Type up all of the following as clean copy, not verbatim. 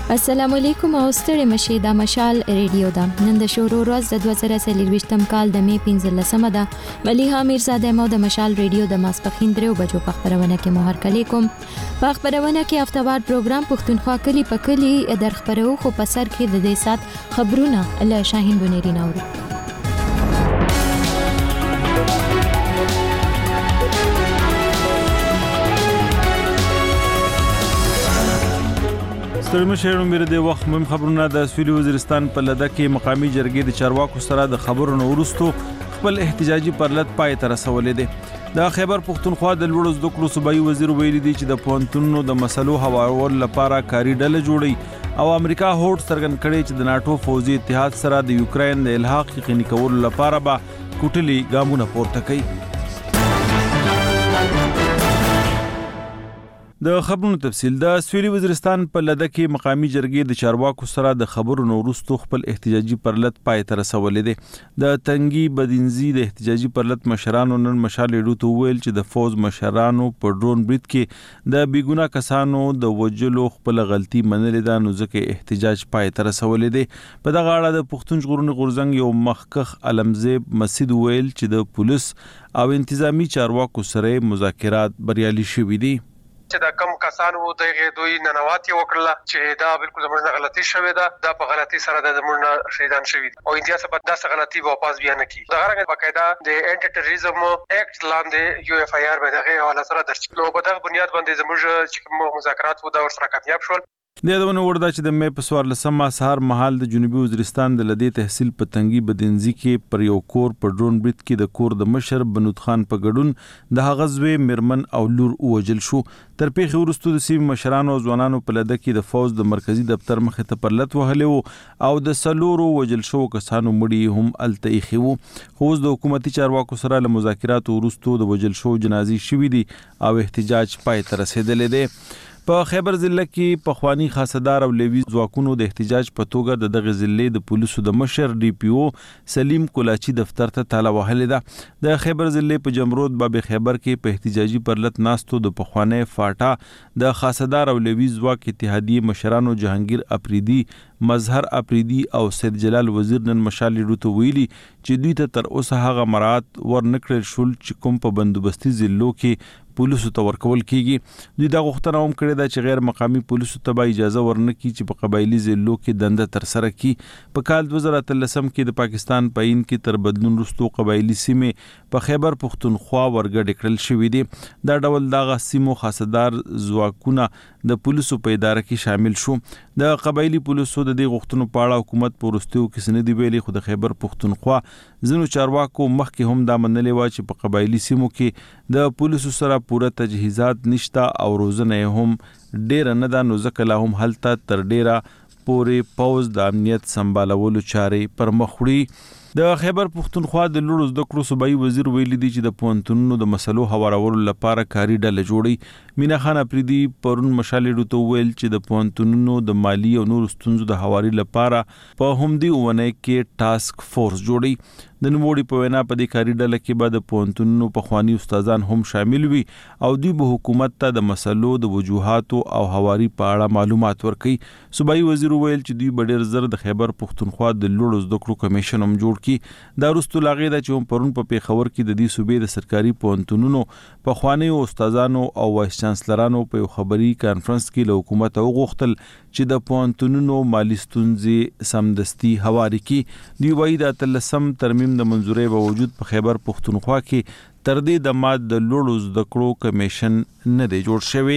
السلام علیکم او ستړي مشه د مشال ریډیو دا نن د شورو ورځ د 2023م کال د می 15مه ده مليحه میرزاده مو د مشال ریډیو د ماسپخین درو بجو په خبرونه کې مو هر کلی کوم په خبرونه کې هفتوار پروګرام پښتونخوا کلی په کلی در خبرو خو په سر کې د دې سات خبرونه له شاهین بنيري نوري ستړي شهرونو مېره د وخت مهم خبرونه د سویلي وزیرستان په لده کې مقامي جرګې د چارواکو سره د خبرونو وروستو خپل احتجاجي پرلط پای ته رسولې دي د خیبر پښتونخوا د لوړو زده کړو صوبایي وزیر ویلي دی چې د پوهنتونونو د مسلو هوارولو لپاره کاري ډله جوړي او امریکا هوډ څرګند کړي چې د ناتو فوزي اتحاد سره د یوکرين د الحاق یقیني کولو لپاره به کوټلي ګامونه پورته کوي. د خبرونو تفصیل د سویلي وزیرستان په لده کې مقامي جرګې د چارواکو سره د خبرونو وروستو خپل احتجاجي پرلط پای ته رسولې دي د تنګي بدینزي د احتجاجي پرلط مشرانو نن مشال ډوټو ویل چې د فوز مشرانو په ډرون برید کې د بیګونه کسانو د وجلو خپل غلطي منلې ده نو ځکه احتجاج پای ته رسولې دي په دغه اړه د پښتون ژغورنې غورځنګ یو مخکخ علمزیب مسجد ویل چې د پولیس او انتظامی چارواکو سره مذاکرات بریالي شوي دي چې دا کم کسانو دغه دوی ننواتي وکړه چې دا بالکل زموږ غلطي شوې ده دا په غلطي سره د زموږ شهیدان شوي او انډیا څخه داسې غلطي واپس بیا نه کی دا غره باقاعده د انټي ټیرریزم اکټ لاندې یو اف آی آر به دغه حواله سره درج نو په دغه بنیاد باندې زموږ چې مذاکرات وو دا ورسره کامیاب شول. د یادونه ورده چې د مې په 14مه سهار مهال د جنوبي وزیرستان د لدې تحصیل په تنګي بدینزي کې پر یو کور په ډرون برید کې د کور د مشر بنود خان په ګډون د هغزوي مرمن او لور اوجل شو تر پیښې وروسته د سیمې مشرانو او ځوانانو په لده کې د فوز د مرکزی دفتر مخې ته پرلط وهلې او د سلورو وجل شو کسانو مړي هم التئخي وو خو د حکومتي چارواکو سره له مذاکرات وروسته د وجل شو جنازي شوې دي او احتجاج پای ته رسیدلې دی. په خیبر ضلع کې پخوانی خاصدار او لوی ځواکونو د احتجاج په توګه د دغه ضلع د پولیسو د مشر ډي پی او سلیم کولاچی دفتر ته تاله وهلې ده د خیبر ضلع په جمرود باب خیبر کې په احتجاجي پرلط ناستو د پخوانی فاټا د خاصدار او لوی ځواک اتحادیه مشرانو جهانگیر اپریدي مظهر اپریدي او سید جلال وزیر نن مشال ډوټو ویلي چې دوی ته تر اوسه هغه مراد ورنکړل شول چې کوم په بندوبستي ضلعو کې پولیسو ته ورکول کیږي دوی دا غوښتنه هم کړې ده چې غیر مقامی پولیسو ته به اجازه ورنکړي چې په قبایلی ضلعو کې دنده تر سره کړي په کال 2013 کې د پاکستان په عین کې تر بدلون وروسته قبایلی سیمې په خیبر پښتونخوا ورګډ کړل شوې دي دا ډول دغه سیمو خاصدار ځواکونه د پولیسو په اداره کې شامل شو د قبایلی پولیسو د دې غوښتنو په اړه حکومت پورستیو کې سندې ویلي خو د خیبر پښتونخوا ځینو چارواکو مخکې هم دا منلې و چې په قبایلی سیمو کې د پولیسو سره پوره تجهیزات نشته او روزنه هم ډیر نه ده نو ځکه لا هم هلته تر ډیره پورې پوز د امنیت سمبالولو چارې پر مخ وړي. د خیبر پښتونخوا د لوړو زده کړو صوبایي وزیر ویلي دی چې د پوهنتونونو د مسلو هوارولو لپاره کاري ډله جوړي مینا خان اپریدي پرون مشالې ډوټو ویل چې د پوهنتونونو د مالی او نور ستونزو د هواري لپاره په همدې ونه کې ټاسک فورس جوړي د نوموړي په وینا په دې کاري ډله کې به د پوهنتونونو پخواني استادان هم شامل وي او دوی به حکومت ته د مسلو د وجوهاتو او هواري په اړه معلومات ورکړي. صوبایي وزیر ویل چې دوی به ډېر زر د خیبر پښتونخوا د لوړو زده کړو کمیشن هم جوړ کړي دا وروسته لا غي ده چې هم پرون په پیښور کې د دې صوبې د سرکاري پوهنتونونو پخواني استادانو او وایس چانسلرانو په یو خبري کانفرنس کې له حکومت وغوښتل چې د پوهنتونونو مالی ستونزې سمدستي هواري کړي دوی وایي د اتلسم ترمیم د منظورې باوجود په خیبر پښتونخوا کې تر دې د ماد د لوړو زده کړو کمیشن نه دی جوړ شوی.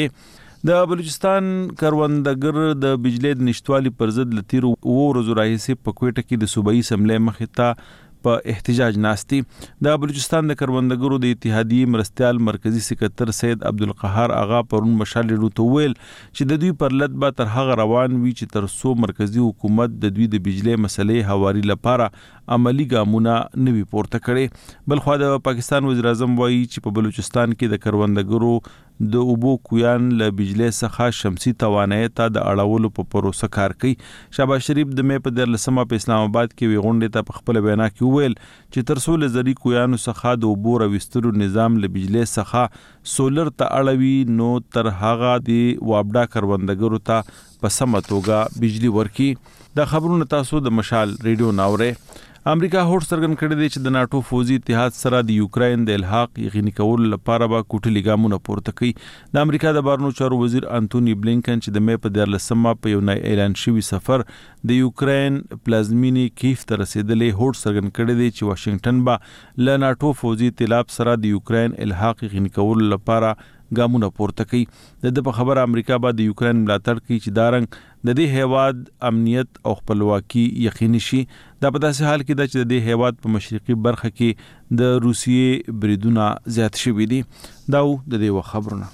د بلوچستان کروندګر د بجلی د نشټوالي پر ضد لتیر او ورځو راهیسې په کوټه کې د صوبایي اسمبلی مخې ته په احتجاج ناستي د بلوچستان د کروندګرو د اتحادیې مرستيال مرکزی سکرټر سید عبدالقهار اغا پرون مشال ډوټو ویل چې د دوی پرلط به تر هغه روان وي چې تر څو مرکزی حکومت د دوی د بجلی مسلې هواري لپاره عملی ګامونه نوي پورته کړي. بلخو د پاکستان وزیر اعظم وایي چې په بلوچستان کې د کروندګرو د اوبو کویان له بجلی څخه شمسي توانایي ته د اړولو په پروسه کار کوي. شهباز شریف د مې په 14مه په اسلام آباد کې وی غونډه ته په خپل وینا کې ویل چې تر څو لزري کویانو څخه د اوبو راوستلو نظام له بجلی څخه سولر ته اړوي نو تر هغه د وابډا کروندګرو ته په سمه توګه بجلی ورکړي. د خبرونو تاسو د مشال ریډیو ناوره. امریکا هوډ څرګند کړی دی چې د ناتو فوزي اتحاد سره د یوکرين د الحاق یقیني کولو لپاره به کوټلي ګامونه پورته کړي. د امریکا د بهرنیو چارو وزیر انټونی بلینکن چې د مې په 14 په یو نوی اعلان شوی سفر د یوکرين پلازمینی کیف ته رسیدلې هوډ څرګند کړی دی چې واشنگټن به له ناتو فوزي ائتلاف سره د یوکرين الحاق یقیني کولو لپاره ګامونه پورته کړي. د په خبره امریکا به د یوکرين ملاتړ کوي چې دارنګ د دې هیواد امنیت او خپلواکي یقیني شي. دا په داسې حال کې ده چې د دې هیواد په مشرقي برخه کې د روسیې بریدونه زیات شوي دي. دا د دې خبرونه.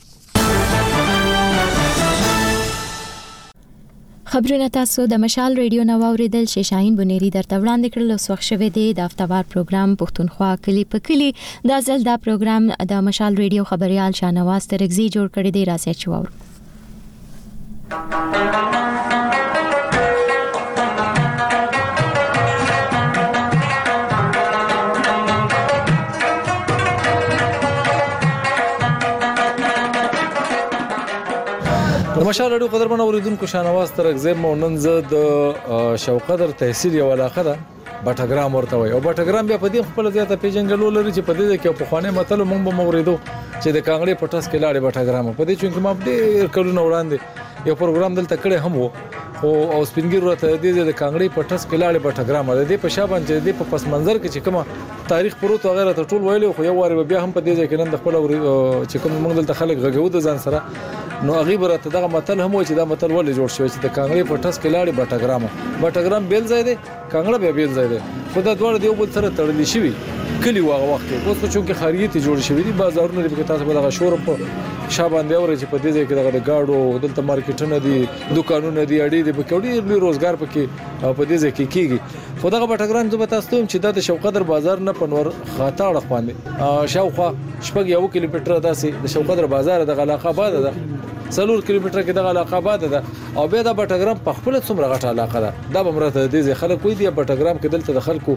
خبرونه تاسو د مشال ریډیو نو اوریدل شي. شاهین بنيري درته وړاندې کړل او وخت شوه دی د هفتوار پروګرام پښتونخوا کلی په کلی. دا ځل دا پروګرام د مشال ریډیو خبريال شاهنواز ترغزي جوړ کړی دی. راځي چې وورو. مشال اړو قدرمن اوریدونکو شاهنواز ترغزي موننز د شوقدر تحصیل یو علاقه ده بټګرام ورته وي او بټګرام بیا په دې خپل ځای ته پیژنګلو لري چې په دې کې په خوانه متل مونږ به موریدو چې د کانګړې پټس کې لاړې بټګرام په دې چې ما ډېر کلونه وړاندې یو پروګرام دلته کړی هم وو او سپینګیر ورته د کانګړې پټس کې لاړې بټګرام د دې په شابان چې د په پس منظر کې چې کومه تاریخ پروت وغیرہ ته ټول ویلو خو یو واره بیا هم په دې ځای کې نن د خپل چې کوم موږ دلته خلک غږو د ځان سره نو هغه برته دغه متل هم و چې دا متل ولې جوړ شوی چې د کانګړې پټس کې لاړې بټګرام بیل ځای دی کانګړه بیا بیل ځای دی خو دا دواړه د یو بل سره تړلي شوي کلی واغه وخت اوس په چونکه خاریت جوړ شوی دي بازارونه د تاسو په دغه شور په شابان دی اور چې په دې ځای کې دغه گاډو دلته مارکیټونه دي دکانونه دي اړې دي په کوډي لوی روزګار پکې په دې ځای کې کیږي خو دغه بټګرام زه به تاسو ته چې د شوقدر بازار نه پنور خاطا اړه باندې شاوخوا شپږ یو کیلومتر داسې د شوقدر بازار د علاقه آباد ده 3 کیلومتر کې د علاقه آباد ده او بیا د بټګرام په خپل څومره غټه علاقه ده دا به مرته د دې خلک وي دی بټګرام کې دلته د خلکو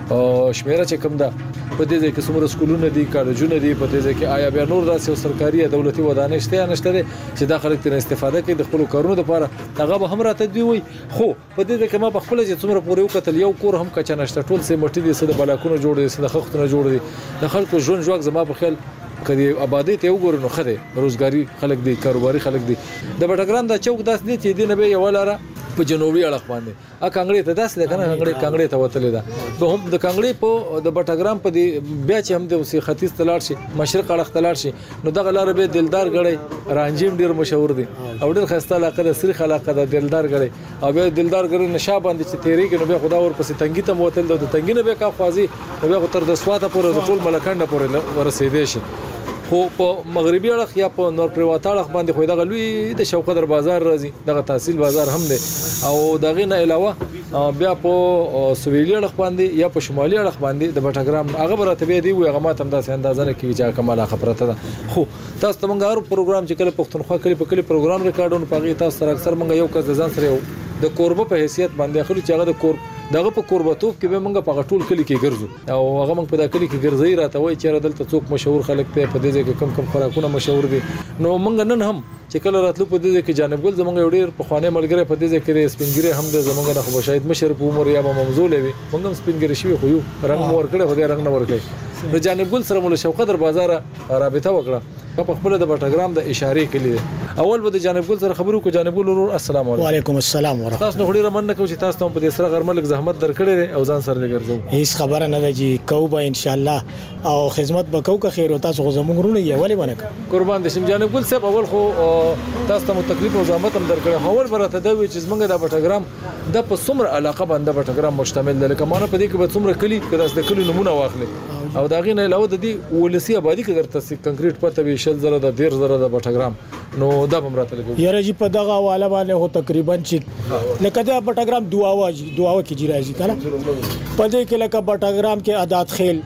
شمیره چې کم ده په دې ځای کې څومره سکولونه دي کالجونه دي په دې ځای کې آیا بیا نور داسې سرکاري دولتي ودانۍ شته نشته چې دا خلک تر استفاده کوي د خپل کارونو لپاره هغه به هم راته دی وي خو په دې ځای کې ما په خپل چې څومره پورې وکتل یو کور هم کچا نشته ټول سه مټي دي سره بلاکونه جوړ دي سره خختونه جوړ دي د خلکو ژوند ژوند زما په خیال کدي آبادی ته وګورئ نو خره روزګاری خلک دي کاروباري خلک دي د بټګرام د چوک داس دي چې دینه به یو لاره په جنوبي اړخ باندې ا کانګړې ته داس لکنه کانګړې ته وتلې ده به هم د کانګړې په د بټګرام په دی بیا چې هم د ختیځ تلار شي مشرق اړخ تلار شي نو دغه لار به دلدار غړي رانجیم ډیر مشهور دي او ډیر خسته علاقه د سریخ علاقه د دلدار غړي او به دلدار غړي نشه باندې چې تیری کې نو به خدا ور پسې تنګي ته موتل د تنګي نه به کا خوازي نو به تر د سواته پورې د ټول ملکانده پورې ورسېدې شي خو په مغربي اړخ یا په نور پریوات اړخ باندې خو دغه لوی د شوقدر بازار راځي دغه تحصیل بازار هم دی او دغه نه علاوه بیا په سویلي اړخ باندې یا په شمالي اړخ باندې د بټګرام هغه برته به دی هغه ماته هم داسې اندازه نه کوي چې کومه خبره ده خو تاسو ته موږ هر پروګرام چې کله پښتونخوا کلی په کلی پروګرام ریکارډونه پغی تاسو سره اکثر موږ یو کس ځان سره د کوربه په حیثیت باندې خلک چې هغه د کور دغه په قربتوب کې به موږ په ټول کلی کې ګرځو او هغه موږ په دا کلی کې ګرځي راته وای چې دلته څوک مشهور خلک ته په دې ځای کې کم خوراکونه مشهور دي نو موږ نن هم چې کله راتلو په دې ځای کې جانب ګل زمونږ یو ډیر په خوانه ملګری په دې ځای کې سپینګری هم د زمونږ نه خو شاید مشر په عمر یا ممزول وي موږ هم سپینګری شوی خو یو رنگ مور کړه خو دې رنگ نه ور کوي نو جانب ګل سره مول شوقدر بازار رابطه وکړه په خپل د بټګرام د اشاره کلی اول به د جانب ګل سره خبرو کو جانب ګل السلام علیکم وعلیکم السلام ورحمت تاسو نو ډیره مننه کوم چې تاسو ته په دې سره غرملک زحمت درکړې او ځان سره لګرځو هیڅ خبره نه ده چې کوبه ان شاء الله او خدمت به کوکه خیر او تاسو زموږ رونه یې ولې ونه قربان دي شم جانب ګل صاحب اول خو تاسو ته تکلیف او زحمت هم درکړې اول برته دا وی چې زمونږ د بټګرام د په څومره علاقه باندې بټګرام مشتمل ده لکه مانه په دې کې به څومره کلی کړه د کلی نمونه واخلې او دا غینه علاوه د دې ولسی آبادی کې درته کنکریټ پته وی شل زره د 10 زره د بټګرام نو دا هم راته لګو یاره جی په دغه حواله باندې هو تقریبا چې لکه د بټګرام دعاوا کې جی راځي کنه په دې کې لکه بټګرام کې عادت خیل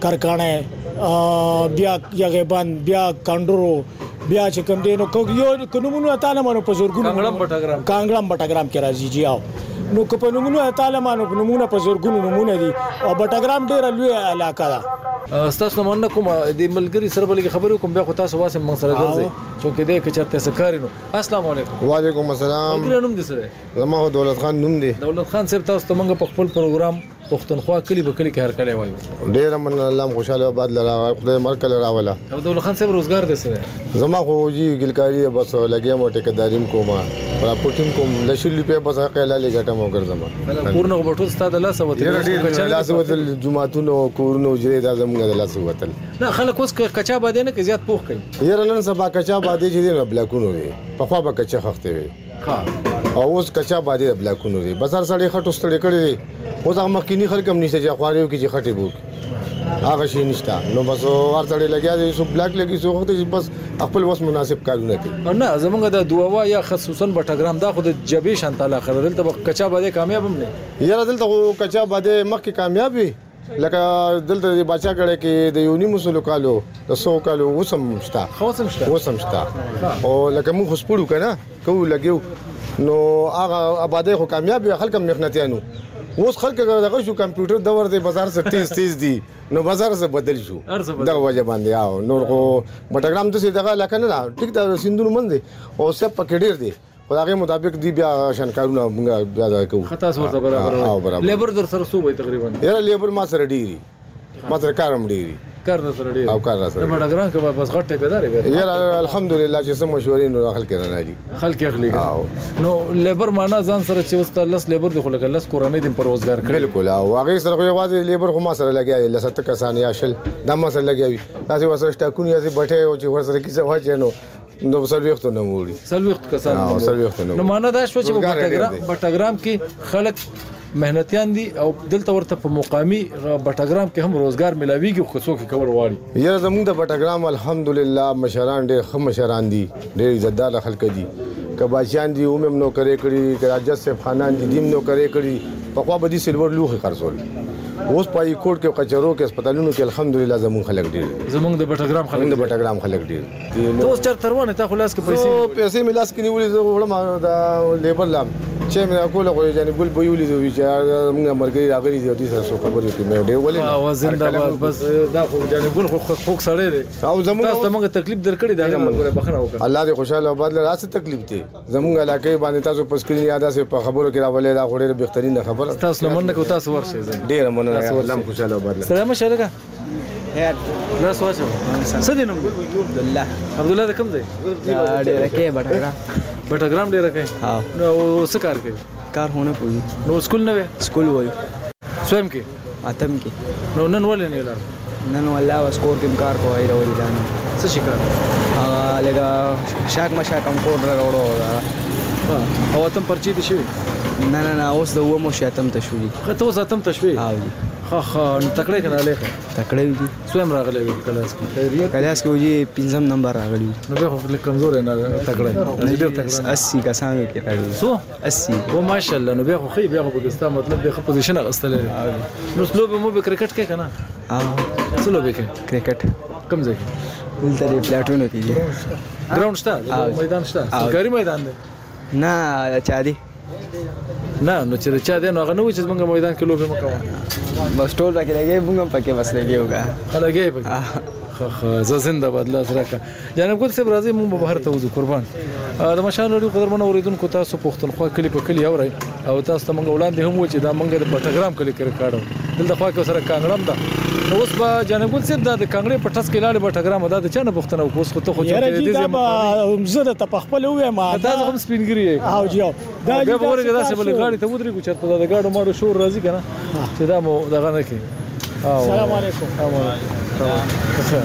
کرکانه بیا یغبان بیا کاندرو بیا چې کوم دینو یو قانونونو تعالی مانو په زورګونو کانګړم بټګرام کې راځي جی او نو په نمونه تعالی مانو نمونه په زورګونو نمونه دي او بټګرام ډیر لوی علاقه ده تاسو مننه کوم د ملګری سره بلګي خبرو کوم بیا خو تاسو واسه من سره ګرځي چې دې کې چرته سکارینو. السلام علیکم. وعلیکم السلام. ګرانم نوم دې سره؟ زما دولت خان نوم دی. دولت خان صاحب تاسو ته موږ په خپل پروګرام پښتونخوا کلی به کلی کې هر کله وایو. ډیر من الله خوشاله آباد لرا خدای مرکل راولا. او دولت خان صاحب روزګار دې سره؟ زما خو جی ګلکاری بس لګیا مو ټیکداریم کومه را پټین کوم لشل په بس قیلا لګټم وګرځم. پورنه غوټو ستاده لا سوت. لا سوت جمعتونو کورونو جری دا زموږ د لا سوتل. نه خلک اوس کچا باندې نه کې زیات پوښ کوي. یره نن سبا کچا باندې چې نه بلاکونو وي. په خوا به کچا خخته وي. او اوس کچا باندې بلاکونو وي. بازار سړی خټو ستړي کړي. اوس هغه مخکینی خلک هم نشته چې خواریو کې چې خټي بوک. هغه شي نشته. نو بس ورته لګیا دي سو بلاک لګي سو وخت بس خپل وس مناسب کارونه کوي. نه زمونږ د دواوا یا خصوصا بټګرام دا خو د جبې شانتاله خلل ته کچا باندې کامیاب هم نه. یاره دلته کچا باندې مخکې کامیاب وي. لکه دلته د باچا کړه کې د یونی مسلو کالو د 100 کالو وسم شتا. وسم شتا. او لکه موږ خپلو کنه کو لګیو نو هغه آبادی خو کامیاب وي خلک مهنتيانو. اوس خلک دغه شو کمپیوټر دور دی بازار سره تیز دي نو بازار سره بدل شو دا وجه باندې او نور خو بټګرام د دغه لکه نه ټیک دا سندونو من دي او سب پکې ډیر دي خدای مطابق دی بیا شنکارونه موږ بیا کوو. خطا سره برابر لیبر در سره سو به تقریبا یاره لیبر ما سره ډیری ما سره کارم ډیری کار سره ډیر او کار سره بټګرام کې بس غټه پیدا لري. یاره الحمدلله چې سم مشورې نو خلک نه دي خلک اخلي نو لیبر معنا ځان سره چې وست لس لیبر د خلک لس کورنۍ د پر روزګار کړي. بالکل او هغه سره خو یوازې لیبر خو ما سره لګیا لسته کسان یا شل د ما سره لګیا تاسو وسره سټاکونه یا بټه او چې ورسره کیسه واچې نو سلوخت نه وړي سلوخت کسان نو معنا دا شو چې بټګرام کې خلک مهنتيان دي او دلته ورته په مقامي بټګرام کې هم روزګار ملاويږي خو څوک کول واړي. یاره زموږ د بټګرام الحمدلله مشران ډېر ښه مشران دي ډېر عزتدار خلک دي کباچیان دي اومم نو کرے کړي کراجت صاحب خانان دي دیم نو کرے کړي په خوا بدی سلور لوخي خرڅول. اوس پای کوټ کې کچرو کې هسپتالونو کې الحمدلله زموږ خلک ډېر زموږ د بټګرام خلک ډېر ته اوس چر تروانه ته خلاص کې پیسې ملاس کې نیولې زه وړم دا لیبر لام چې مې کوله خو جانب ګل بيولې دوی چې موږ مرګي راغلي دي د سره خبرې کې مې ډېر ولې او زنده بس دا خو جانب ګل خو سړی دی او زموږ تاسو موږ تکلیف درکړی دا موږ بخنه وکړه. الله دې خوشاله آباد لري تاسو تکلیف دي زموږ علاقې باندې تاسو په سکرین یاد سه په خبرو کې راولې دا غوړې بهترین خبره تاسو لمنه کو تاسو ورشه ډېر مننه الله خوشاله آباد لري. سلام شرکا خیر لا سوچو سدي نوم عبد الله کوم دی ډېر کې بټګرام ډېر کې ها نو څه کار کوي کار هونه کوي نو سکول نه سکول وایو سویم کې اتم کې نو نن ولې نه لار نن والله وسکور کې کار کوي راوړي دا څه شي کار هغه لګا شاک مشا کمپاوډر راوړو او اتم پرچی دي شي نه اوس د ومو شاتم ته شوې خته اوس اتم تشوي ها خا نو تکړه کنه له تکړه وي سویم راغلی کلاس کې کلاس کې وږي 5 نمبر راغلی نو به خپل کمزور نه تکړه ډېر تکړه 80 کسان کې راغلی سو 80 و ماشاءالله نو به خو بیا خو بګستا مطلب به خو پوزیشن غستل نو سلوب مو به کرکټ کې کنه ها سلوب کې کرکټ کم ځای دلته دی پلاټونو کې دي ګراوند شته میدان شته سرکاري میدان دی نه چا دی نه نو چې چا دی نو هغه نو چې موږ میدان کې لوبه مکو بس ټول راکې لګي موږ پکې بس لګيوګا لګي پکې خ زنده باد الله سره جناب ګل صاحب راځي موږ بهر ته وځو قربان د مشال لري قدرمن اوریدونکو تاسو پښتونخوا کلی په کلی اوري او تاسو ته موږ وړاندې هم و چې دا موږ د بټګرام کلی کې کاړو دلته خوا کې سره کانګړم ده اوس با جناب ګل صاحب د کانګړې په ټس کې لاله بټګرام دا د چانه پښتنه اوس خو ته خو چې زه د تپخپل وې ما دا هم سپینګری او جیو دا به ورګه داسې بل غاړي ته ودرې کو چرته دا غاړو ماړو شور راځي کنه چې دا مو دغه نه کی السلام علیکم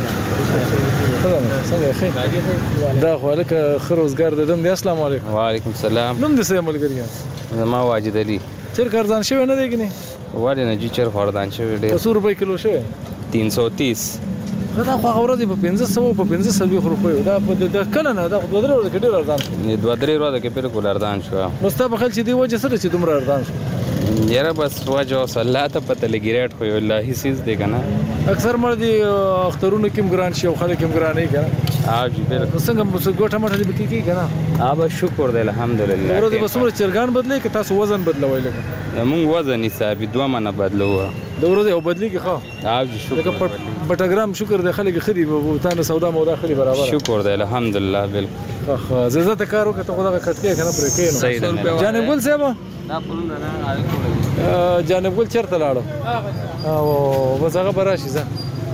دا خو لکه خروزګار د دم دی. السلام علیکم. وعلیکم السلام. نوم دې څه ملګری زما واجد علي. چیر کارزان شوی نه دی کني وړ نه جی چیر خوردان شوی ډېر 100 روپے کیلو شوی 330 دا خو اورځي په 1500 په 1500 روپے دا د کله نه دا 2 درې ورځې ډېر ارزان نه 2 درې ورځې کې بالکل ارزان شو نو ستا په خل چې دی وجه سره چې دومره ارزان شو یاره بس وجه صلاته پته لګی ریټ خو الله هیڅ دی کنه اکثر مړ دي اخترونو کې ګران شي او خلک هم ګرانې کنه ها جی بالکل څنګه ګوټه مټه دې بکی کنه اب شکر دی الحمدلله ورته بسمره چرګان بدلې که تاسو وزن بدلوي لکه موږ وزن حساب 2 منه بدلو د ورځې او بدلی کې ښه ها جی شکر بټګرام شکر دی خلک خري او تاسو سودا مودا خري برابر شکر دی الحمدلله بالکل ښه زه ته کار وکړم خدای کټکې کنه پرې کېنو صحیح ده جانب ګل صاحب دا پرونه نه جانب ګل چرته لاړو او بس هغه براشي زه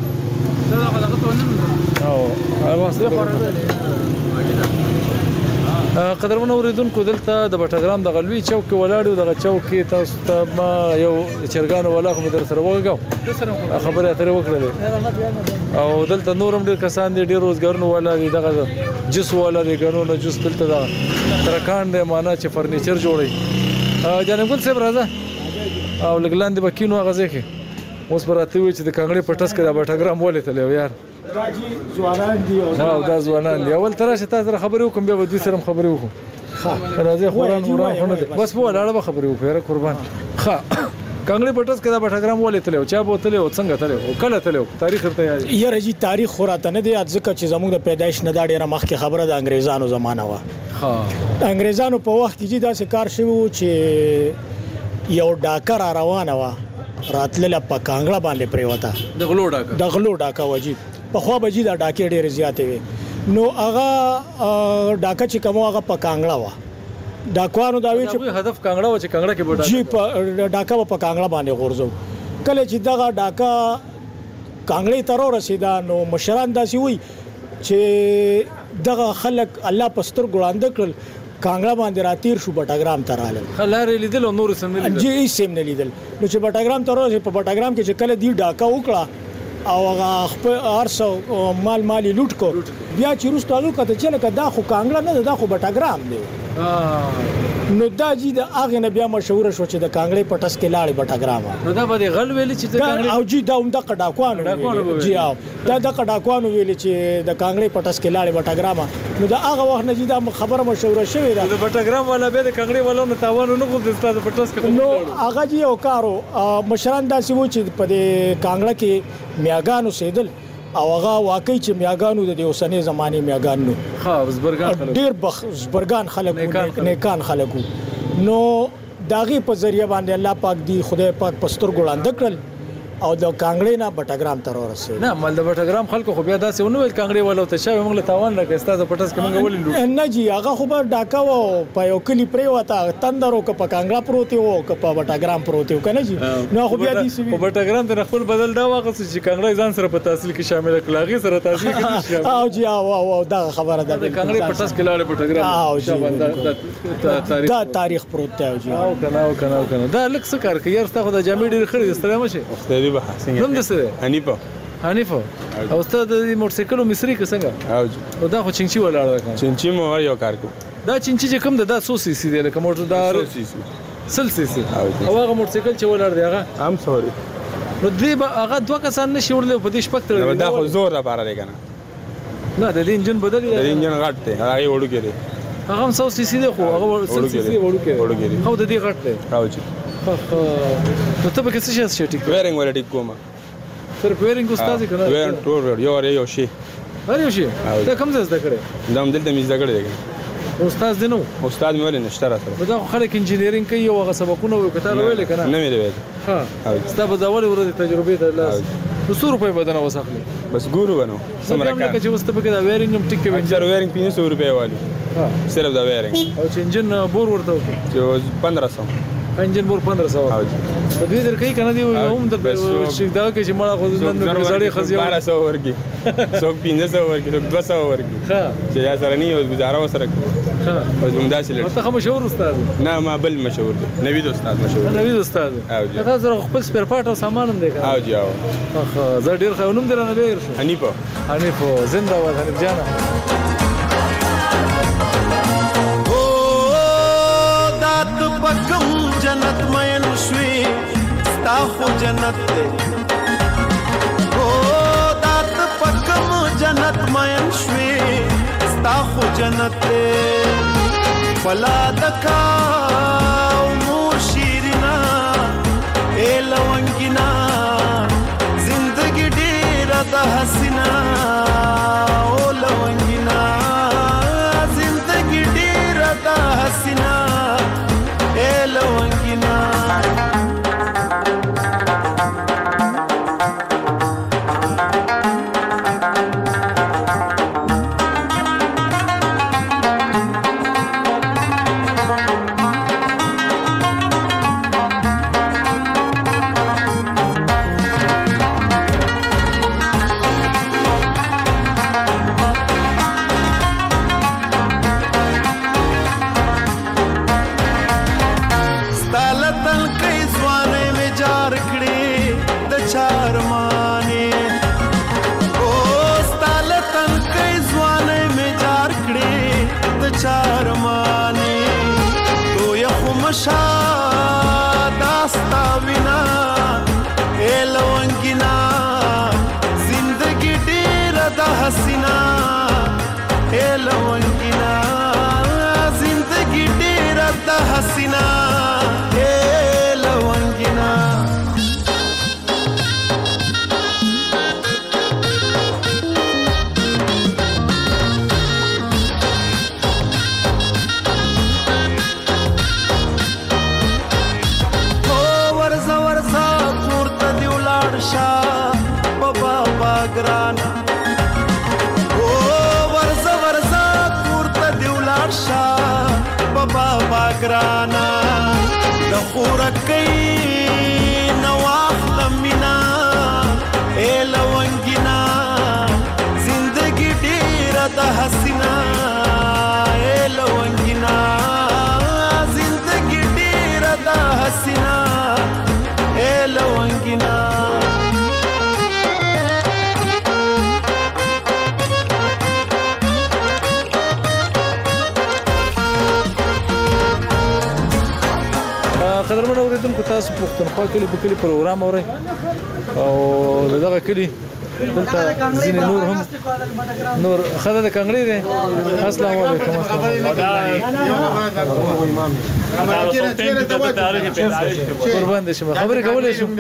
قدرمنو اوریدونکو دلته د بټګرام د غلوي چوک کې ولاړو دغه چوک کې تاسو ته ما یو چرګانو ولا خو در سره وګاو خبره اترې وکړلې او دلته نورم ډیر کسان دي ډیر روزګارونه ولا دي دغه جس ولا دي قانون جس دلته دا ترکان دي معنا چې فرنیچر جوړي جانب ګل صاحب راځه او لګلاندې بکینو غزه کې اوس براته وي چې د کانګړې پټس کې د بټګرام ولې تلو یار راځي ځوانان دي او دا ځوانان دي اول تراشه تاسو خبرې وکم بیا به دوی سره خبرې وکم ها راځي خوران بس په لاړه خبرې وکړه قربان ها کانګړې پټس کې د بټګرام ولې تلو چا بوتلې او څنګه تلو کله تلو تاریخ ته یاد یاره جی تاریخ خوراته نه دی ځکه چې زموږ د پیدایش نه دا ډیره مخکې خبره د انګريزانو زمانہ و ها انګريزانو په وخت کې دا کار شوی چې یو ډاکر روانه و راتلله په کانګړه باندې پریوته د غلو ډاکا وجید په خو بجید ډاکې ډېر زیاتې وي نو هغه ډاکا چې کومه هغه په کانګړه و ډاکوانو دا وی چې هدف کانګړه و چې کانګړه کې بوډا جی په ډاکا په کانګړه باندې غورځو کله چې دغه ډاکا کانګړې تر رسیدا نو مشران داسي وي چې دغه خلک الله پستر ګړاند کړل کانګړه باندې راتیر شو بټګرام تراله خلاره لیدل او نور سم نه جی سیم نه لیدل نو چې بټګرام تر په بټګرام کې چې کله دی ډاکا وکړه او هغه خپل ارسو مالی لوټ کو بیا چې روستالو کته چې لکه دا خو کانګړه نه دا خو بټګرام دی نو دا جی د اغه نه بیا مشهور شو چې د کانګړې پټس کې لاړې بټګرام نو دا به غل ویل چې او جی دا هم د قډاکوانو جی او دا د قډاکوانو ویل چې د کانګړې پټس کې لاړې بټګرام نو دا هغه وخت نه جی دا خبره مشهور شوې ده د بټګرام والا به د کانګړې والو نه تاوان نه غوښتل ستاسو پټس کې نو هغه جی او کارو مشران داسې و چې په دې کانګړه کې میاګانو سیدل او هغه واقعي چې میاګانو د اوسنۍ زمانه میاګانو ها زبرګان خلک ډیر زبرګان خلک نیکان خلکو نو داغي په ذریعہ باندې الله پاک دی خدای پاک پستر ګړاند کړل او د کانګړې نه بټګرام تر ورسې نه مل د بټګرام خلکو خو بیا داسې ونه ویل کانګړې ولو ته شاو موږ له تاوان راکې استاد پټس کې موږ ولې لوټ نه جی هغه خو به ډاکا و په یو کلی پرې وتا تندرو ک په کانګړه پروتي وو ک په بټګرام پروتي کنه جی نو خو بیا دې سی په بټګرام ته خپل بدل دا واغ چې کانګړې ځان سره په تحصیل کې شامل کلاغي سره تحصیل کې او جی او دا خبره ده کانګړې پټس کې لاله بټګرام دا تاریخ پروت دی جی او کنه دا لک څه کار کوي ستاسو د جامې ډیر خري ستړي مشه استادي به حسین حنیفه او استاد د موټر سایکل مصری کې څنګه او دا خو چنچي ولاړ ده چنچي مو یو کار کو دا چنچي چې کوم دا 100 سی سی دی لکه موټر دا 100 سی سی او هغه موټر سایکل چې ولاړ دی هغه ام سوري نو دې هغه دوه کسان نشي ورل په دې شپک تر دا خو زور را پاره دی کنه نه د انجن بدل دی د انجن غټ دی هغه وړو کې دی هغه 100 سی سی دی خو هغه 100 سی سی وړو کې دی خو د دې غټ دی راوځي نو ته به څه شي ټیک ویرنګ ولا ټیک کومه سر ویرنګ استاد کنه ویرنګ ټور یو شي هر یو شي ته کوم ځای زده کړې دا هم دلته مې زده کړې دی استاد دینو استاد مې ولې نشته را سره دا خلک انجینرینګ کوي او هغه سبقونه وي کته ویل کنه نه مې دی ویل ها استاد په ځاول ورته تجربه ده لاس 200 روپے بدنه وسخلی بس ګورو غنو سمره کار چې وسته په کې دا ویرنګ هم ټیک کوي انجر ویرنګ 500 روپے والی ها صرف دا ویرنګ او چې انجن بور ورته چې 1500 انجن بور 1500 په دې در کوي کنه دی هم د شیدا کې چې مړه خو نن د زړې خزي 1200 ورګي 1500 ورګي 200 ورګي ها چې یا سره نه یو گزاره وسره ها او زموږ داسې لړ ته مشهور استاد نه ما بل مشهور دی نوید استاد مشهور نوید استاد دا زره خپل سپیر پارت او سامان هم دی او جی او زه ډیر خونم درنه ډیر شو حنیفه زنده باد حنیف جانا پکم جنت مین شوی ستا خو جنت دے او دات پکم جنت مین شوی ستا خو جنت دے فلا دکا مور شیرنا اے لونگینا زندگی ڈی حسینا او لونګینا زندگی ډیره د حسینا اے لونګینا داستا وینا اے لونګینا زندگی ډیره د حسینا اے لونګینا زندگی ډیره د حسینا اے لونګینا ګرانا او ورزه ورزه کورته دی ولاړ شه بابا ګرانا د خورکۍ نه واخله مینا اے لونګینا زندگی ډیره د حسینا اے لونګینا زندگی ډیره د حسینا اے لونګینا قدرمن اوریدونکو تاسو پښتونخوا کلی په کلی پروګرام اورئ او دغه کلی دلته ځینې نور هم نور خدای د کانګړي دی السلام علیکم قربان دې شم خبرې کولې شم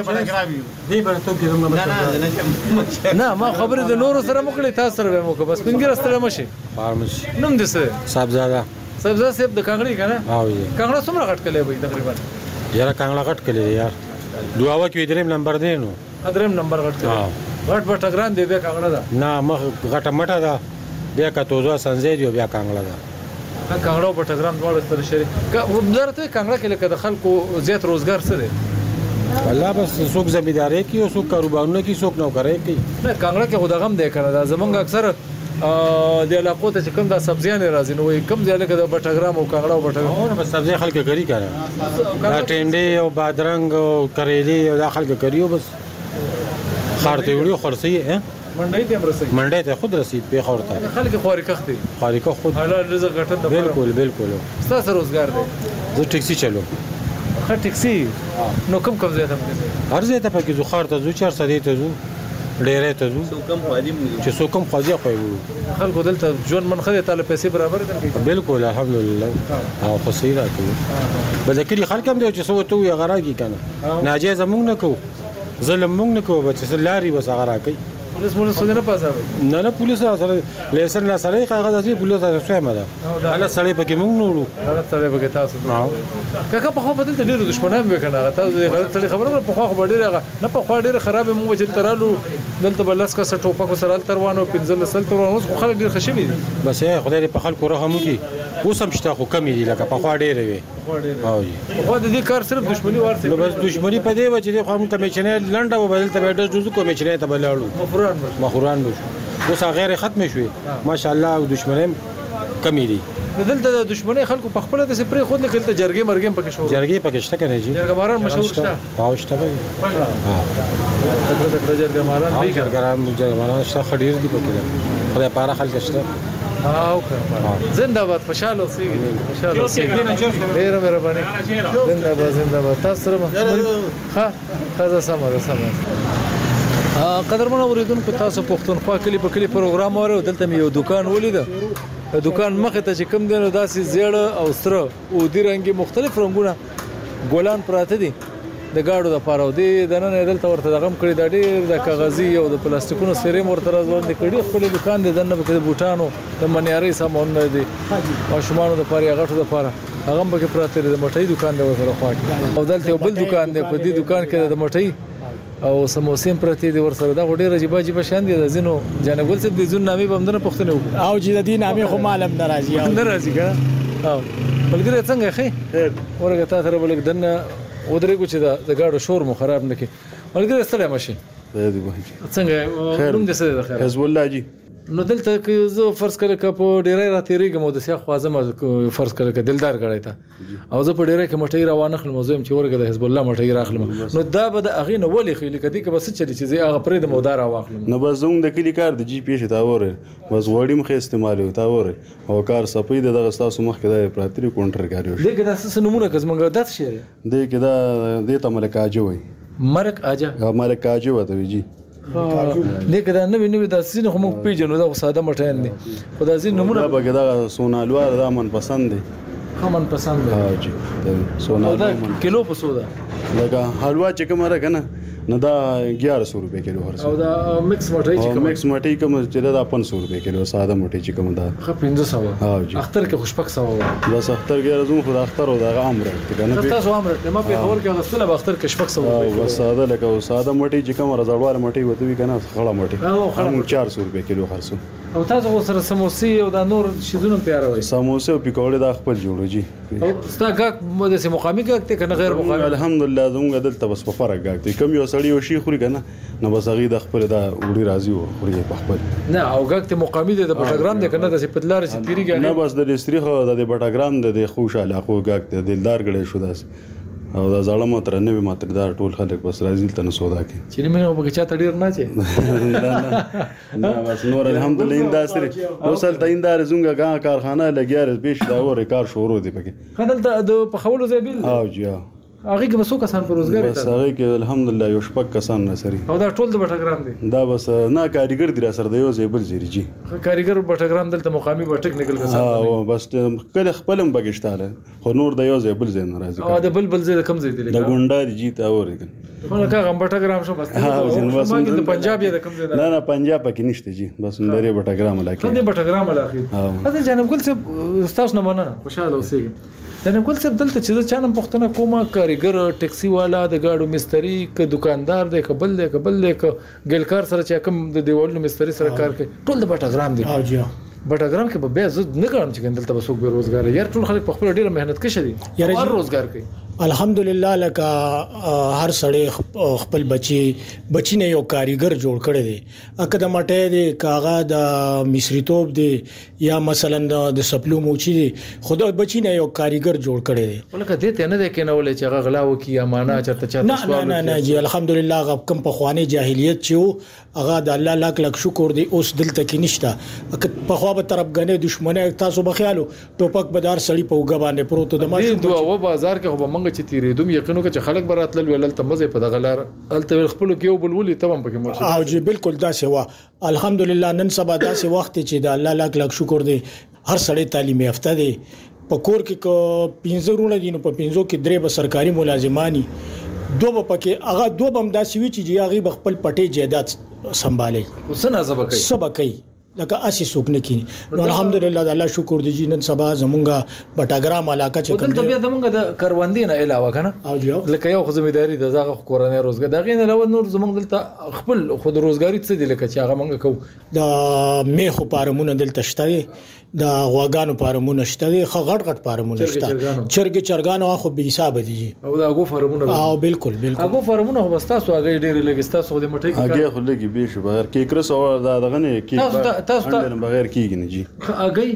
نه ما خبرې د نور سره مخلي تاسو سره مو کو بس پنګر سره مشي نوم دې سره صاحبزاده صاحب د کانګړي کنه او کانګړه څومره غټ کلی وي تقریبا یاره کانګړه غټ کلی یار دوه کې دریم نمبر دی نو دریم نمبر غټ کلی غټ ټګران دی به کانګړه ده نه مخ غټه مټه ده بیا کتوزو سنځي دی بیا کانګړه ده کانګړه په ټګران دواړه سره شری وبدارته کانګړه کې لکه د خلکو زیات روزګار سره الله بس څوک زمینداری کوي او څوک کاروبارونه کوي څوک نوکرۍ کوي نه کانګړه کې خدغم دی کنه دا زمونږ اکثر د علاقو ته کوم د سبزیان راځي نو کم ځای لکه د بټګرام او کانګړه او بټګرام او بس سبزی خلک کوي کنه دا ټینډي او بادرنګ او کریلی او دا خلک کوي بس خارته وړي خرسي منډي ته مرسي منډي ته خود رسید به خورته خلک خوري کختي خوري کو خود حلال رزق غټه بالکل ستاسو روزګار دی زه ټیکسي چلو خا ټیکسي نو کوم ځای ته هر ځای ته پکې زو خارته زو 400 ته زو ډېرې ته زو چې څو کوم خاصه کوي خلکو دلته ژوند منخره تعالی پیسې برابر دي بالکل الحمدلله او خسي راکوي بل کلی خلک هم دی چې سو ته یې غراږي کنه ناجیز مونږ نه کو ظلم مونږ نه کو بچ لاري بس غراږي پولیس نه پاساوي نه پولیس سره لیسن نه سره کاغذ اصلي پولیس سره سمه ده انا سړی پکې مونږ نورو انا سړی پکې تاسو کاکا په خو بدل ته ډیرو دښمنان وکنه تاسو غلط خبره په خو ډیره نه په خو ډیره خراب مو چې ترالو دلته بلس کا ټوپک سره تروانو پنځل سل تروانو خو خلک ډیر خشمي دي بس خدای په خلکو رحم وکي اوس هم شته خو کمی دي لکه په خو ډیره وي او خو د دې کار صرف دښمنی ورته بس دښمنی په دی و چې خو هم ته میچنه لنډه و بدل ته ډېر جزء کو میچنه ته بلاړو مخوران نو اوس غیر ختم شوي ماشاءالله او دښمنۍ کمی دي دلته د دښمنۍ خلکو په خپل د سپری خود لیکل ته جرګې مرګې پکې شو جرګې پکې شته کنه جی جرګې ماران مشهور شته او شته ها جرګې ماران به جرګې شته خډیر دي پکې خدای پاره خلک شته او زنده باد خوشاله اوسئ خوشاله اوسئ ډیر مهرباني زنده باد تاسو سره ها خزه سم قدرمن اوریدونکو تاسو پښتونخوا کلی په کلی پروګرام اورئ دلته یو دکان ولید دکان مخه ته چې کم دینو داسې زیړه او سره او د رنګي مختلف رنگونه ګلان پراته دي د گاډو د پاره دی د نن دلته ورته دغم کړی د ډیر د کاغذي او د پلاستیکونو سره ورته راځول کړي خپل دکان دي دنه په بوټانو د منیاري سامان دي او شمانو د پاره غټو د پاره هغه به کې پراته د مټي دکان دی ورسره خواږه او دلته بل دکان دی په دې دکان کې د مټي او سموسې پرتی دي ورسره دا ډېر عجیب شان دي د زینو جانګول څه د زون نامې بمدنه پښتنه وکړه او چې د دې نامې خو معلوم ناراضي کنه او بلګری څنګه خیر ورګه تا سره بلګ دنه ودرېګو چې د گاډو شور مو خراب نکي بلګری ستړی ماشي څنګه نوم دې څه ده خیر حزب الله جی نو دلته کې زه فرض کړم چې په ډیرای راتېریږم او د سیاح خوازم فرض کړم چې دلدار غړای تا او زه په ډیرای کې مټي روانه خلم موضوع چې ورګه د حزب الله مټي راخلم نو دا به د اغه نو ولې خېل کدي کې بس چلی چې زه هغه پرې د مودار واخلم نو بس زوم د کلی کار د جی پی ش تا وره بس وړي مخه استعمال تا وره او کار سپې د دغه تاسو مخ کې د پراتری کونټر کاریو دې کې د څه نمونه کزمنګ دات شي دې کې دا د تملک اجو وي مرک اجا مالک اجو وته جی دې کې دا نوې د سین خو موږ پیژنو دا ساده مټین دي خدای زین نمونه به کې دا سونالوار دا من پسند دي من پسند دي ها جی سونالوار کیلو په سودا لکه حلوا چې کومه راکنه نو دا 1100 روپے کیلو هر څه او دا مکس مټی چې کوم مکس مټی کوم چې دا 500 روپے کیلو ساده مټی چې کوم دا خو 500 ها جی اختر کې خوشپک سوا بس اختر کې راځم خو اختر او دا عمر ته کنه تاسو عمر ما په خبر کې غسل به اختر کې شپک سوا بس ساده لکه ساده مټی چې کوم رضاوار مټی وته وی کنه خړه مټی 400 روپے کیلو هر څه او تاسو سره سموسې او دا نور شیدونه پیاروي سموسې او پکوړې دا خپل جوړو جی او ستا ګاک مده سه مقامي ګاک ته کنه غیر مقامي الحمدلله زموږ دلته بس په فرق ګاک ته کم یو سړی او شي خوري کنه نو بس هغه د خپل دا وړي راځي او خوري په خپل نه او ګاک ته مقامي د بټاګرام د کنه د سپتلار چې تیریږي نه بس د استریخه د بټاګرام د خوشاله خو ګاک ته دلدار غړې شو داس او دا ځاله متر نه به متر دا ټول خلک بس راځي ته سودا کې چې مې په چا تډیر نه چي نه بس نور الحمدلله انداسره وصل ته اندار زونګه کارخانه لګیار بیش دا ور کار شروع دی پکې خدل د په خولو زبیل او جی هغه کې مسو کسان پر روزګار بس هغه کې الحمدلله یو شپک کسان نسري او دا ټول د بټاګرام دي دا بس نه کاریګر دی سره د یو زیبل زیری جی کاریګر بټاګرام دلته مقامي ټیکنیکل کسان او بس کله خپلم بګشتاله خو نور د یو زیبل زین ناراضي او د بل زید کم زید د ګونډار جی تا اورګن خو نه کا بټاګرام شو بس د پنجاب یا د کم زید نه پنجاب پکې نشته جی بس نندري بټاګرام علاقه د بټاګرام علاقه اته جناب ګل څه استاد نه مننه خوشاله اوسئ جناب ګل صاحب دلته چې چانم پښتنه کومه کاریګر ټیکسي والا د گاډو مستری ک دکاندار دی کبل دی ک ګلکار سره چې کوم د دیوالونو مستری سره کار کوي ټول د بټاګرام دی ها جی بټاګرام کې به زه نه کوم چې دلته به څوک به روزګار یار ټول خلک په خپل ډیره مهنت کوي یار روزګار کوي الحمدلله لکه هر سړی خپل بچی نه یو کاریګر جوړ کړی دی اکه د مټه دی کاغه د مصریتوب دی یا مثلا د سپلو موچی دی خدای بچی نه یو کاریګر جوړ کړی دی ولکه دې ته نه ده کې نه ولې چې هغه غلا وکي یا معنا چرته سوال نه جی الحمدلله غب کم په خوانه جاهلیت چې هغه د الله لاک شکر دی اوس دلته کې نشته په خوا به طرف غنه دشمنه تاسو بخیالو ټوپک بدار سړی په وګ باندې پروت د ماشین دوه بازار کې خو چې تیرې دوم یقینو چې خلک براتل ولل ته مزه په دغه لار الته خپل کې یو بلولي تمام پکې مرشد او جی بالکل دا سوا الحمدلله نن سبا دا سه وخت چې د الله لاک شکر دی هر سړی تعلیم یافته دی په کور کې کو 15 رونه دي نو په 15 کې درې به سرکاري ملازمانی دوه پکې هغه دوه بم داسې وی چې هغه خپل پټي جیدات سنبالي وسنه سبقي لکه اسی سوق نه کینی نو الحمدلله د الله شکر دی نن سبا زمونږه بټاګرام علاقه چې کوم دلته زمونږ د کروندې نه علاوه کنه او جی لکه یو ځمېداري د زغه کورنۍ روزګار دغه نه لور نور زمونږ دلته خپل خود روزګاری څه دي لکه چې هغه مونږ کو د میخو پارمونه دلته شته د غواګانو پارمونه شته خو غټ پارمونه شته چرګانو خو به حساب دي او دا غو فارمونه او بالکل هغه فارمونه خو تاسو هغه ډېر لګستاسو د مټي کې هغه خو لګي به شو بغیر کې کرس او دا دغه نه کې تاسو بغیر کېږي نه جی هغه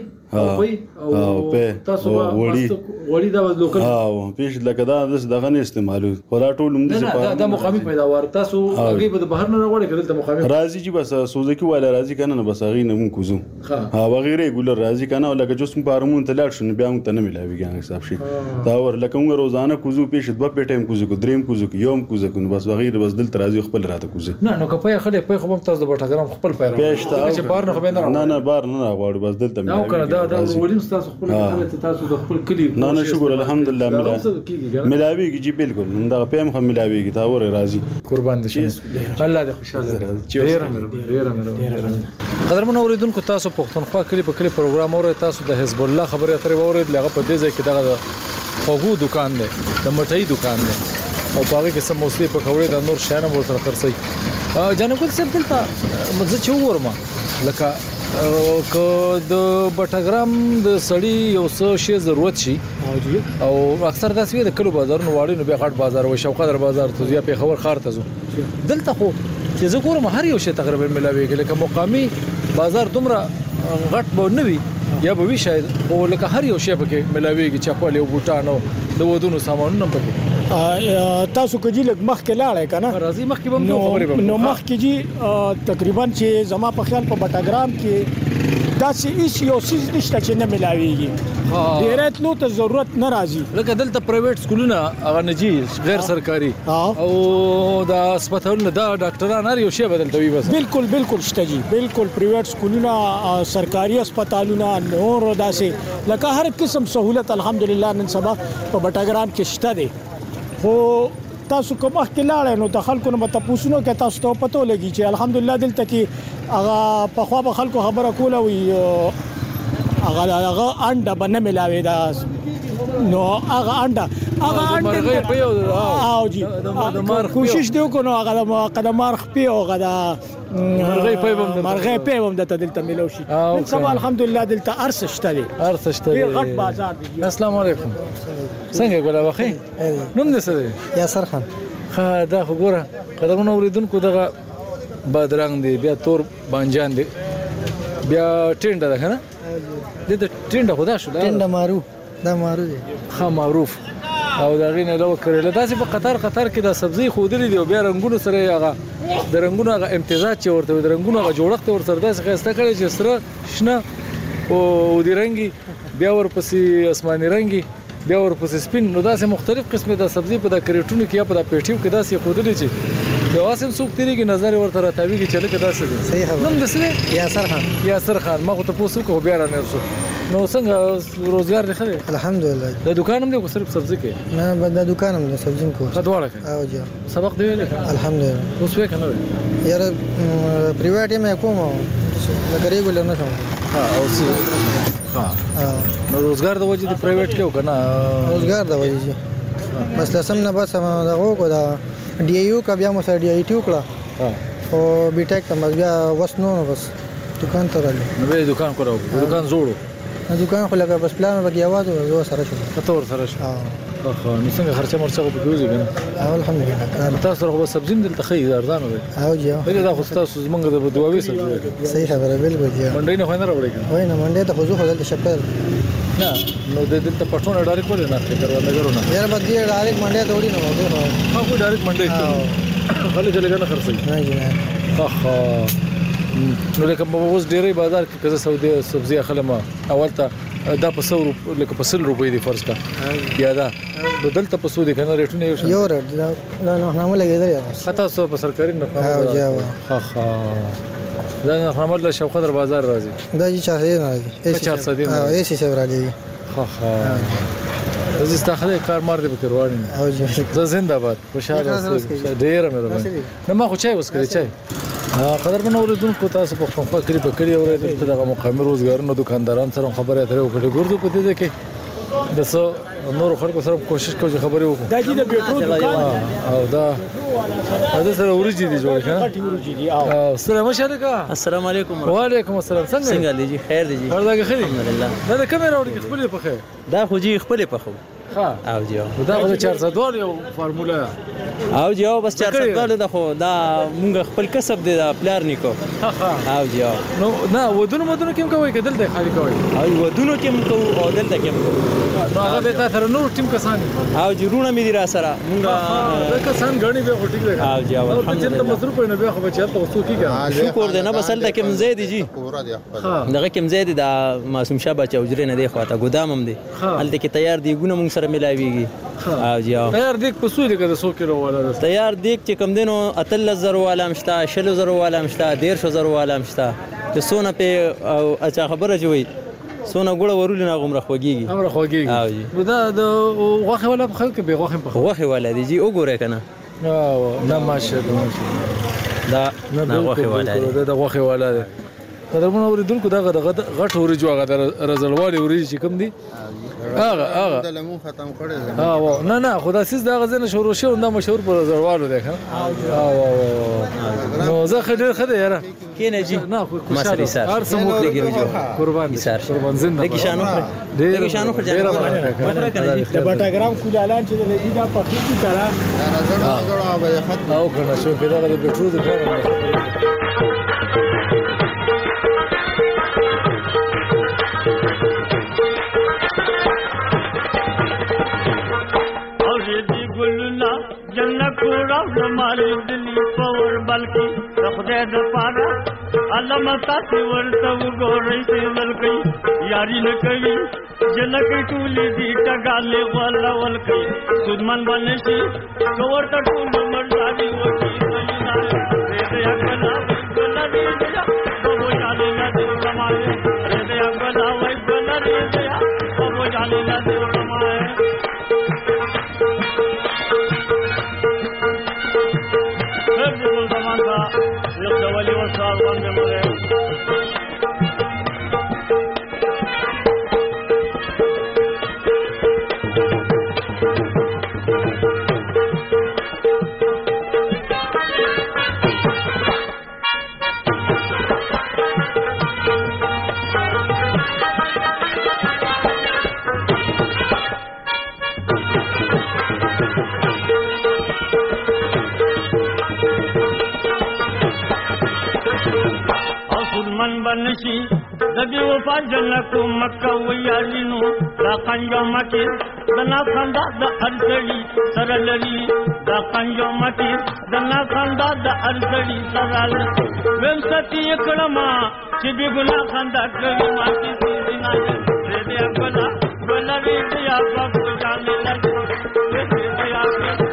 او په تاسو وړي دا لوکل او پیش لکه دا دغه نه استعمالو خلا ټول موږ دا مقامي پیداوار تاسو هغه به بهر نه راوړی کړل ته مقامي راځي چې بس سوزکی والا راځي کنه بس هغه نه مونږ کوزو ها وغیرہ ګولر راځي کنه لکه جسم پارمون ته لاړ شنو بیا موږ ته نه ملاويږي حساب شي دا ور لکه موږ روزانه کوزو پیش دوه په ټیم کوزو کو دریم کوزو کو یوم کوزو کو بس وغیرہ بس دل ترازی خپل راته کوزو نه نو کپای خله په خو تاسو د بټاګرام خپل پیرو چې بار نه خو نه بار نه غواړي بس دلته دا ولیم تاسو خپل کله تاسو د خپل کلی نه شکر الحمدلله ملاویږي جی بالکل دا پم هم ملاویږي دا ور راضي قربان دي الله دې خوشاله ډیر قدرمن اوریدونکو تاسو پښتونخوا کلی په کلی پروګرام اورئ تاسو د حزب الله خبرې اترې اورئ لغه په دې ځای کې دغه خوګو دکان دی د مټۍ دکان دی او پاره کې سم موسلی پکوړې د نور شانه ورته خرڅي جناب ګل صاحب دلته مزه چې ورما لکه که د بټګرام د سړی یو څه شی ضرورت شي او اکثر داسې د کلو بازارونو واړي نو بیا غټ بازار او شوقدر بازار ته یا په خبر خار ته زو دلته خو چې زه ګورم هر یو شی تقریبا ملاويږي لکه مقامي بازار دومره غټ به نه وي یا به وي شاید او لکه هر یو شی پکې ملاويږي چپل او بوټانو د ودونو سامانونه پکې تاسو کې لګ مخ کې لاړې کنه راځي مخ کې به نو مخ کې جی تقریبا چې زما په خیال په بټګرام کې داسې هیڅ یو څه نشته چې نه ملاويږي ډیره تلو ته ضرورت نه راځي لکه دلته پرایویټ سکولونه هغه نجی غیر سرکاري او دا هسپتالونه دا ډاکټران هر یو شی بدلته وي بس بالکل شته جی بالکل پرایویټ سکولونه سرکاري هسپتالونه نور داسې لکه هر قسم سہولت الحمدلله نن سبا په بټګرام کې شته دي خو تاسو کومه کې لاړې نو د خلکو نه تاسو نو کې تاسو ته پته لګي چې الحمدلله دلته کې هغه په خوا به خلکو خبره کوله وي هغه انډه باندې ملاوي دا نو هغه انډه مرغې په یو او جی کوشش دی وکړو هغه د مارخ په هغه د مرغې په هم د دلته ملو شي سبا الحمدلله دلته ارسشته دي غټ بازار دی السلام علیکم څنګه ګولا وخی نوم دې څه دی یاسر خان دا خو ګوره قدمونه اوریدونکو دغه بادرنګ دی بیا تور بانجان دی بیا ټینډه ده کنه دې ټینډه خدا شو ټینډه مارو دا مارو دی ها معروف او دا غینه لو کړل دا چې په قطر کې دا سبزی خودلې دی او بیا رنگونو سره هغه د رنگونو هغه امتزاج چې ورته د رنگونو هغه جوړښت ورته داسې خسته کړي چې سره شنه او د رنگي بیا ورپسې آسماني رنگي بیا ورپسې سپین نو داسې مختلف قسمه د سبزی په د کریټونو کې یا په د پیټیو کې داسې خودلې چې یو اسم څوک تیریږي نظر ورته راتاویږي چې لکه داسې دي صحیح خبره نن دسه یاسر خان ما ته پوسو کو بیا را نرسو نو څنګه روزګار دی خره الحمدلله د دکان هم دی کو صرف سبزی کې نه د دکان هم دی سبزی کو خدواړه او جا سبق دی ویل الحمدلله اوس وې کنه یار پرایویټ مې کوم لکه ریګولر نه کوم او سی نو روزګار د وجې د پرایویټ کې وکنه روزګار د وجې بس لسم نه بس دغه کو دا ډي ایو کا بیا مو سره ډي ای ټی وکړه او بي ټیک ته بیا وسنو بس دکان ته راځي نو به دکان کراو دکان جوړو دکان خو لکه بس پلان به یوازې زو سره شو تور سره شو نو څنګه خرچه مرچه په کوزي کنه الحمدلله تاسو سره سبزی دلته خې ارزانه دی او جی دا خو تاسو زمونږ د دواوي سبزی صحیح خبره بالکل جی منډي نه خنه راوړی وای نه منډي ته خو زو خدای شپل نه نو د دلته پټونه ډایرکټ ولې نه فکر ونه غرونه یار بد دی ډایرکټ منډي ته وړي نه ما خو ډایرکټ منډي خلک چلے نه خرڅي نه جی نو لکه اوس ډېرې بازار کې کزه سعودي سبزی اخلمه اول ته دا په 100 لکه په 100 روپۍ دی فرض کا یا دا بدلته په سودی کنه ریټونه یو ریټ نه نامه لګیدل خطا سو په سرکاري نه دا نه محمد له شوقدر بازار راځي دا چې چا نه راځي 400 او ایسي څه راځي زه استخدام کار مار دی په رواني او زه زنده باد خوشاله ډیر مهرباني نه ما خو چای وسکري چای قدر من اوریدونکو تاسو په خپل کلی په کلی اوریدل دغه مقامي روزګارونو دکانداران سره خبرې اترې وکړې ګورځو په دې کې د څو نور خلکو سره کوشش کوي خبرې وکړو دا چې د بیټرو دکان او دا سره ورجی دي جوړ کړه السلام علیکم السلام علیکم وعلیکم السلام څنګه دي جی خیر دي جی هر ځای خیر الحمدلله دا کیمرا وړي خپل په خیر دا خو جی خپل په خو او جی دا خو 400 یو فارمولا او جی بس 400 دا خو دا مونږ خپل کسب دی دا پلار نیکو او جی نو نه ودونو کوم کوي کدل دی خالي کوي او ودونو کوم کو او دلته کوم نو هغه به تاسو نور ټیم کسان او جی رونه مې دي را سره مونږ دا کسان غني به هټیک دی او جی الحمدلله چې مصروف نه به خو بچا ته وسو کیږي شکر دی نه بسل دا کوم زید جی دغه کوم زید دا معصوم شاه بچا وجره نه دی خو تا ګدام هم دی هلته کې تیار دی ګونه مونږ سره ملاويږي او جی تیار دیک په سوی کې 100 کیلو والا تیار دیک چې کم دینو 3000 والا مشتا 60000 والا مشتا 15000 والا مشتا چې سونه په اچھا خبره جوړي سونه ګوړه ورول نه غومره خوږیږي امر خوږیږي او جی دا د غوخه ولا په خلک به غوخه په غوخه ولا دی جی وګوره کنه نه ماشاءالله دا نه غوخه ولا دی دا غوخه ولا دی قدرمن اوریدونکو دا غټ ورجو هغه رزلوالي ورجی چې کوم دي هغه د لمون ختم کړی نه خدا سیس دا غزنه شروع شو دا مشهور پر رزلوالو دی نو زه خډیر خده یاره کینه جی نه مسری سر هر سمو قربان زنده دغه شانو پر جانه د بټاګرام کوجالان چې د دې دا په خېټه کرا زړه به ختم او کنه شو پیدا غل پټرو د کار جنت کوړه مال دلی پور بلکی خدای د پاره علم تاسو ورته وګورئ چې ولکې یاري نه کوي جنک ټولې دي ټګاله ولا ولکې سودمن باندې شي ورته ټول مرزادي وکی دې اکلا بلا دې دیا او جاله نه دې سمايه دې اکلا وای بلا دې دیا او جاله نه دې سمايه ولي وصال باندې مره نشي دبي وفا جنکو مکه ویالینو دا قنجو مکی دنا خندا د ارزړی سره لري دا قنجو مکی دنا خندا د ارزړی سره لري ویم ستی کړما چې به ګنا خندا کوي ما کی سینا دې اکلا بلوي دیا په ځانه لګي دې یا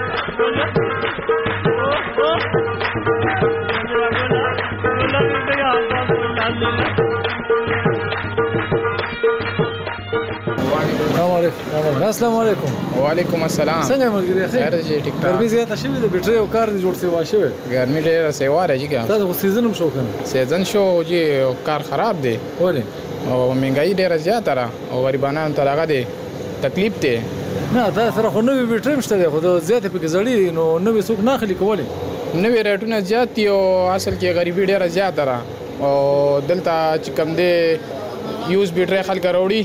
السلام علیکم. وعلیکم السلام. څنګه ملګری خیر دی ټیک ټاک. ګرمي زیاته شوې ده بیټري او کار دې جوړ سی واشه. ګرمي ډېره سیوا راځي ګا. تاسو سیزن هم شو کنه. سیزن شو جی کار خراب دی. ولې؟ او مهنګای ډېره زیاته را او غریبانو ته راغی دی تکلیف دی. نه دا سره خو نوې بیټري مشته دی خو زیاته پکې زړی نو نوې څوک نه خلی کولی. نوې ریټونه زیات دي او اصل کې غریبي ډېره زیاته را او دلته چې کم دی یوز بیټري خلک راوړي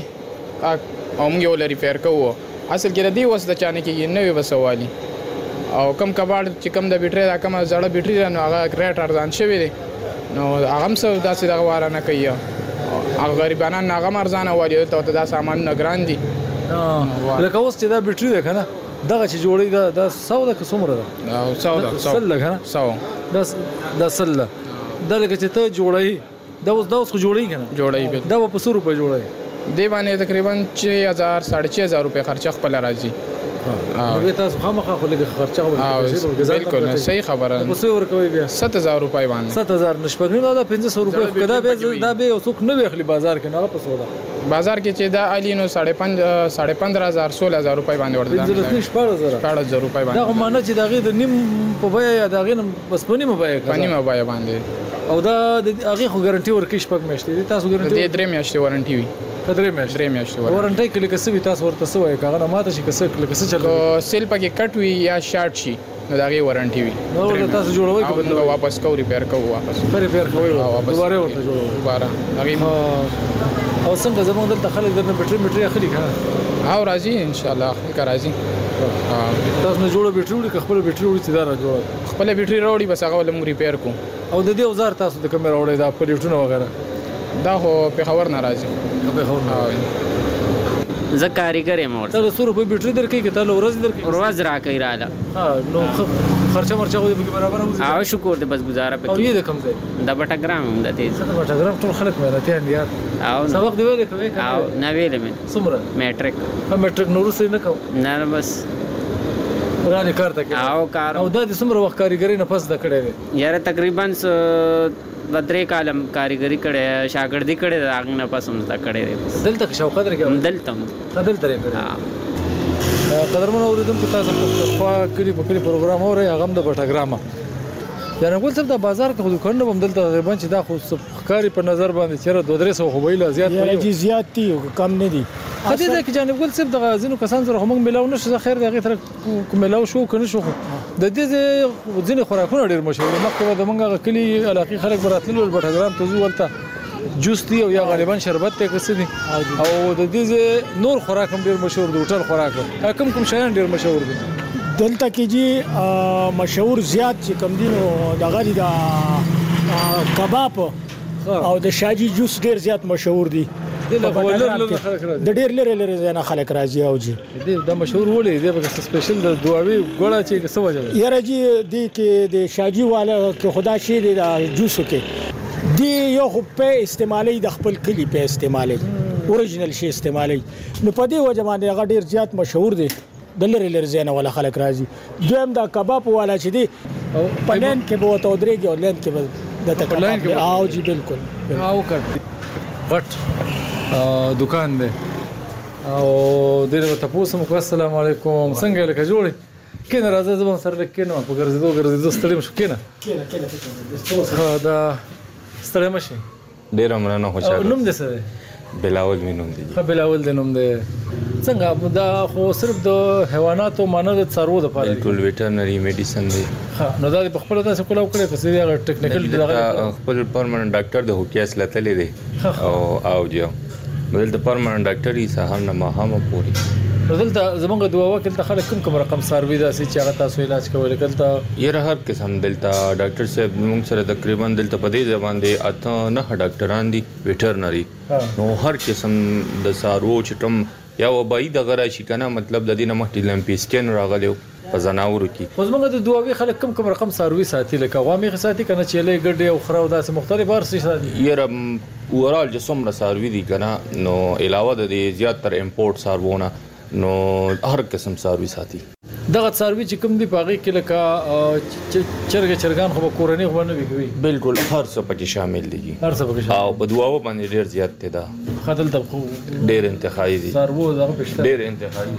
او موږ یې ولري ریپیر کوو. اصل کې د دې وس د چانه کې نوې وسوالي او کم کباړ چې کم د بیټري دا کم زړه بیټري نو هغه ریټ ارزان شوی دی نو هغه هم څه داسې دغه واره نه کوي هغه غریبانان هغه ارزانه وایي ته دا سامان نه ګران دي. لکه اوس چې دا بیټري ده کنه دغه چې جوړي دا 100 ده که څومره ده؟ 100 ده 100 لګا 100 دا 100 دا لکه چې ته جوړي دا اوس خو جوړي کنه جوړي دا په 100 روپے جوړي دی باندې تقریبا 6000 6500 روپے خرچه خپل راځي. نو تاسو خامخا خو لګ خرچه وکړئ. بالکل صحیح خبره. په څو ورکوي بیا 7000 روپے باندې 7000 نشپګنی دا 500 روپے کدا به دا به اوسوک نه ویخلی بازار کې نه په سودا بازار کې چې دا الینو 15,500 16,000 روپے باندې ورته 15,000 روپے باندې دا معنی چې دا غي د نیم په بیا یا دا غي بس په نیمه بیا په نیمه بیا باندې او دا هغه خو ګارانټي ورکې شپږ میاشتې دي تاسو ګارانټي د 3 میاشتې وارنټي وي. 3 میاشتې وارنټي کله کسې تاسو ورته سوې کاغه ماته شي کسې کله کسې چلو سیل پکې کټ وي یا شارټ شي نو دا غي وارنټي وي. نو تاسو جوړوي که بدل واپس کو ریپیر کو واپس کوي دوباره ورته جوړوي دوباره هغه او څنګه زموږ دلته خلک درنه بیټري اخلي کنه او راځي ان شاء الله راځي. تاسو نه جوړو بیټري خپل بیټري وړي چې دا را جوړ خپل بیټري راوړي بس هغه ولې ریپیر کو او د دې اوزار تاسو د کیمرا وړي دا پلیټونه وغیرہ دا هو په خبر ناراضي په خبر زه کاریګر یم ورته. ته 100 روپے بیټري درکې کې ته ورځ درکې ورځ راکې رااله. نو خرچه مرچه خو به برابر وځي. او شکر دې بس گزاره پکې. او یې د کم ځای د بټګرام هم د تیز بټګرام ټول خلک مهرتيان دي او سبق دی ویلې کوي او نه ویلې مې څومره میټریک نورو سره نه کوم نه بس ورانه کار ته او کار او د څومره وخت کاریګری نه پس د کړې یاره تقریبا بدرې کالم کاریګری کړې شاګردي کړې هغه نه پس هم زده کړې دلته شوق قدر کې دلته قدرمن اوریدونکو تاسو په کلی په کلی پروګرام اوري هغه د بټاګرام یعنی ګول څه د بازار کې خو کنه هم دلته تقریبا چې دا خو ښکاری په نظر باندې چیرې 200 خو ویل زیات دی زیات دي کم نه دي هدي دا کې جانب ګول څه د غازینو کسان سره هم ملاو نشو خیر دغه تر ملاو شو کنه شو د دې ځینې خوراکونه ډیر مشهور مخکې د منګه کلی علاقې خلک براتلو بټاګرام ته ولته جوس دی او یا غالبا شربت ته کسدي او د دې نور خوراک هم ډیر مشهور دي هوټل خوراک کوم شایان ډیر مشهور دي دلته کې جی مشهور زیات چې کم دینو د غری د کباب او د شاجي جوس ډیر زیات مشهور دي د ډیر لره نه خلک راځي او جی دا مشهور ولې دی په سپیشل د دواوی ګوړه چې څه وجه یاره جی دی کې د شاجي والا کې خدا شي د جوسو کې دی یو په استعمالي د خپل کلی په استعمالي اوریجنل شي استعمالي نو په دې وجه باندې هغه ډیر زیات مشهور دی د لری زینه ولا خلک راځي دویم دا کباب والا چې دی پلان کې به وته درېږي او لین کې به د تکلان کې او جی بالکل او کټ غټ دکان دی او دغه تاسو مو السلام علیکم څنګه لکه جوړی کینه راځه زما سره کینه په ګرځېدو ستړي مشو کینه دا ستړي مشي ډیر مننه خوشاله نوم دې څه بلاول مينوم دي بلاول د نوم دې څنګه دا خو صرف د حیواناتو مانه د څارو د پاره ټول ویټرنری میډیسن دی نو دا په خپل تاسو کولاو کړی په سری هغه ټیکنیکل خپل پرمننت ډاکټر د هوکیاس لتلې دی او جو بدل د پرمننت ډاکټر یې سهار نه ماهامه پوری دلته زمونږ دوا وکیل ته خلک کوم رقم سروي داسې چې هغه تاسو علاج کوي کله یې هر قسم دلته ډاکټر صاحب موږ سره تقریبا دلته په دې ځبان دي اته نه ډاکټران دي ویټرنری نو هر قسم د سارو چټم یا وبای د غره شي کنه مطلب د دې نه مخکې لمپي سکین راغلیو په زناورو کې اوس موږ د دواوی خلک کوم رقم سروي ساتي لکه عوامي ساتي کنه چې له ګډه او خرو داسې مختلف ارسي ساتي یې اورال جسم را سروي دي کنه نو علاوه د زیات تر امپورټ سارونه نو هر قسم سروي ساتي دغه سروي چې کوم دی پاغي کې لکه چرګان خو کورنۍ خو نه وي بالکل هر څه پکې شامل دي هر څه پکې او په دواو باندې ډیر زیات دی دا خدل ته ډیر انتخابي دي سرو دغه پښته ډیر انتخابي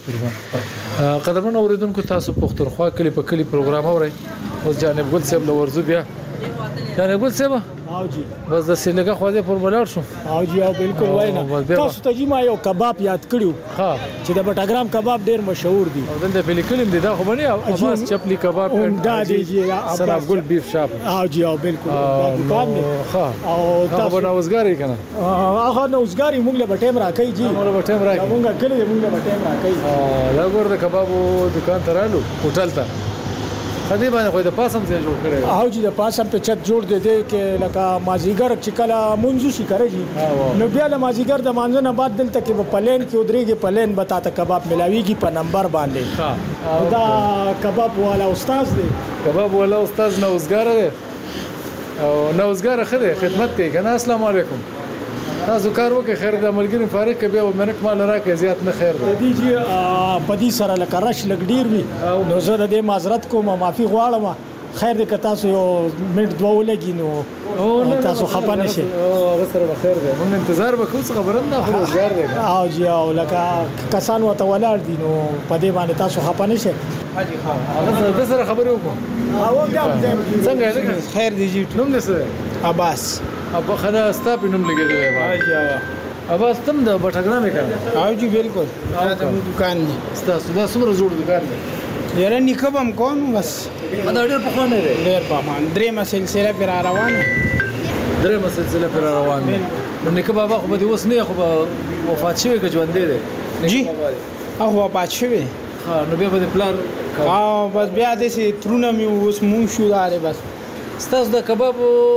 قدرمن اوریدونکو تاسو پښتونخوا کلی په کلی پروګرام اورئ اوس جانب ګل صاحب لورزو بیا جانب ګل صاحب او جی بس د سیلګه خو دې پر بلار شو او جی او بالکل واینا تاسو ته جی ما یو کباب یاد کړیو ها چې د بټاګرام کباب ډیر مشهور دي او دلته په لیکلم دي دا خو باندې اباس چپلی کباب دا دی جی سلام ګل بیف شاپ او جی او بالکل دکان دی ها او تاسو نه وزګاری کنه هغه نه وزګاری موږ له ټیم راکې جی موږ له ټیم راکې موږ کله موږ له ټیم راکې دا ګور د کبابو دکان ته رالو هوټل ته خدای باندې خو د پاسم څخه جوړ کړي او جی د پاسم په چت جوړ دي کې لکه مازیګر چې کله منځو شي کوي نو بیا له مازیګر د مانځ نه بعد دلته کې په پلین کې ودرېږي پلین بتا ته کباب ملاويږي په نمبر باندې دا کباب والا استاد دی کباب والا استاد نوزګار دی او نوزګار خدای خدمت کوي کنه السلام علیکم تاسو کار وکړئ خیر د ملګری فارق کې به منک مال راکې زیات نه خیر دی جی پدی سره لکه رش لګډیر وي نو زه د معذرت کوم معافي غواړم خیر دې که تاسو یو منټ دوه ولګي نو تاسو خپه نشئ هغه سره خیر دی موږ انتظار وکړو څه خبره نه خو روزګار دی او جی او لکه کسان وته ولاړ دي نو پدې باندې تاسو خپه نشئ حاجی خان هغه سره خبرې وکړو او بیا څنګه خیر دی جی نوم دې څه عباس ابا خدا ستاپ نوم لګیدل دی عباس تم د بټګرام کړه او جی بالکل دا دکان دی تاسو دا څومره جوړ دکان دی یاره نکبم کوم بس دا ډېر په خوانه دی ډېر په مان درېمه سلسله پر روانه درېمه سلسله پر روانه نو نکبه بابا خو به اوس نه خو وفات شوی که ژوند دی جی هغه وفات شوی ها نو بیا به پلان او بس بیا د سي ترونه مې اوس مونږ شو داره بس ستاسو د کباب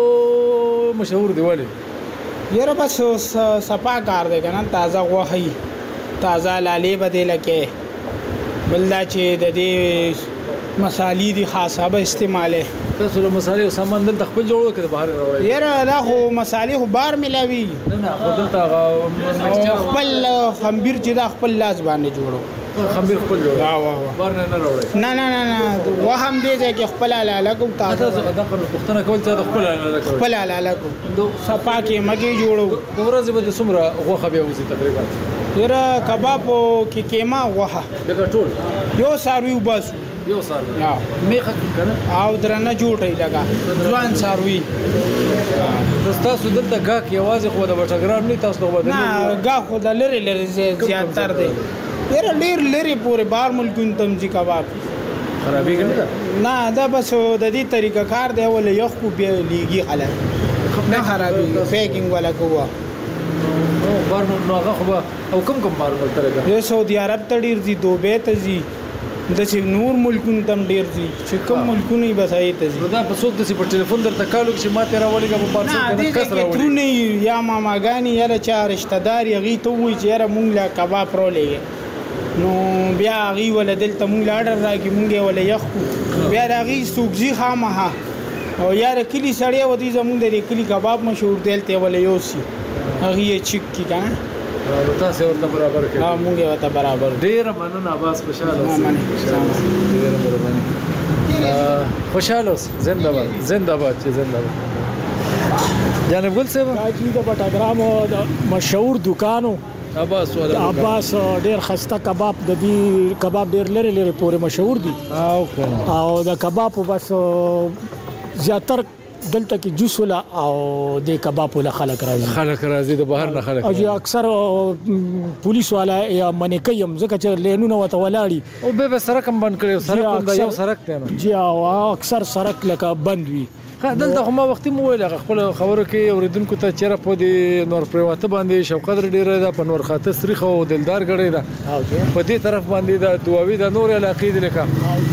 مشهور دی ولی یاره بس صفا کار دی کنه تازه غوخي تازه لاله بدله کې بلدا چې د دې مصالې دي خاصه به استعماله تاسو له مصالې او سامان دلته خپل جوړ کړئ بهر راوړئ یاره دا خو مصالې خو بار ملاوي نه خپل دلته خپل خمبیر چې دا خپل لاس باندې جوړو خمیر خپل جوړ بار نه راوړي نه وهم دې کې خپل لاله کوم تاسو دا پښتنه کول ته خپل لاله کوي خپل لاله کوم صفا کې مګي جوړو د ورځې به څومره غوخه بیا وځي تقریبا یره کباب کې کېما غوخه دغه ټول یو ساروي وبس یو ساروي میخه کنه او درنه جوړی لگا ځوان ساروي تاسو دلته غاک یوازې خو د بټګرام نه تاسو خو بدل نه غاک خو د لری زیات تر دی ډیر لری پورې بار ملکون تم جی کباب خرابې کنه نه دا بس د دې طریقه کار دی ولې یو خو به لیږي حالت نه خرابې پیکینګ ولا کوه نو بار نو هغه خو او کم بار ترګه یو سعودي عرب ته ډیر دي دوبه ته دي د چې نور ملکونو تم ډیر دي چې کوم ملکونه یې بسای ته دي دا په څوک د په ټلیفون درته کالو چې ما تیرا ولګه په پارسل کنه کس راوړي ترونه یا ماماګانی یا چا رشتہ دار یغي ته وی چې را مونږ لا کباب رولې نو بیا غي ول دلته مونږ لا اډر راکې مونږ ول یخو بیا راغي سوګزي خامه او یار کلی سړی و دي زمونږ د کلی کباب مشهور دلته ول یوسی هغه چیک کی کنه تاسو ورته برابر کړئ مونږ ورته برابر ډیر مننه عباس خوشاله اوسئ ډیر مهرباني خوشاله اوسئ زنده باد چې زنده باد جانب ګل صاحب راځي د بټګرام مشهور دکانو عباس ډیر خسته کباب د دې کباب ډیر لري پورې مشهور دي او د کباب بس زیاتر دلته کې جوس ولا او د کباب ولا خلک راځي د بهر نه خلک او اکثر پولیس والا یا منکیم ځکه چې لینونه وته ولاړی او به سره کم بند کړي سره کوم یو سرک ته جی او اکثر سرک لکه بند وي دلته هم وخت مو ویل خپل خبرو کې اوریدونکو ته چیرې په دې نور پریواته باندې شوقت ډیره ده په نور خاطر سریخ او دلدار غړي ده په دې طرف باندې د دواوی د نور علاقې د لکه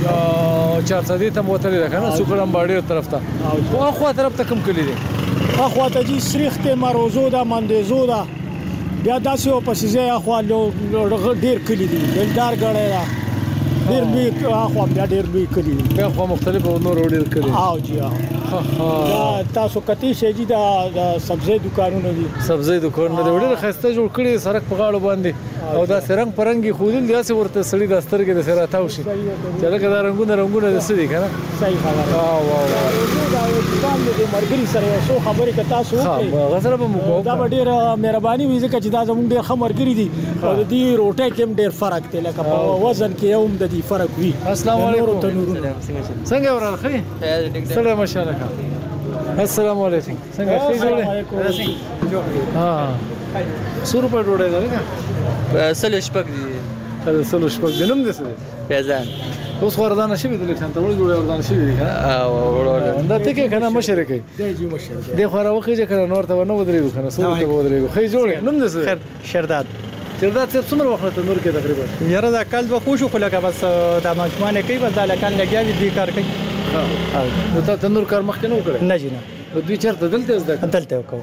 400 ته موتل ده کنه سوکړم باډي طرف ته او خو طرف ته کم کلی دي اخو ته جی سریخ ته مروزو ده مندزو ده بیا داسې او پسې اخو ډیر کلی دي دلدار غړي ده ډیر لوی اخو بیا ډیر لوی کلی بیا خو مختلف نور ډیر کلی او جی دا تاسو کتی شي جی دا سبزی دکانونه دي سبزی دکانونه ډیر خسته جوړ کړي سرک په غاړو باندې او دا سرنګ پرنګي خودل دي چې ورته سړی د سترګې د سره تاو شي چې لکه دا رنگونه د سړي کنه صحیح خبره دا دکان د مرګري سره یو خبرې که تاسو وکړئ غسر به مو دا ډیر مهرباني وي ځکه چې دا زموږ ډیر خمرګري دي او د دې روټه کې ډیر فرق دی لکه په وزن کې هم د دې فرق وي السلام علیکم څنګه ورغله خې سلام ماشاءالله السلام علیکم څنګه ښه جوړه ها سور په ډوډۍ ده نه سل شپږ دي سل شپږ دنم دي څه پیازان اوس وردان شي دي لکه ته وړي وردان شي دي او دا ته کې کنه مشرکې دی خو راوخی چې کنه نور ته نه ودرېږو کنه سور ته ودرېږو خې جوړه نوم دې خیر شرداد څومره وخت ته نور کې تقریبا یاره دا کال به خوشو خو لکه بس دا مجموعه کوي بس دا لکان لګیا دي کار کوي نو ته نور کار مخکې نه وکړې نه جنا دوی چیرته دلته زده دلته وکړو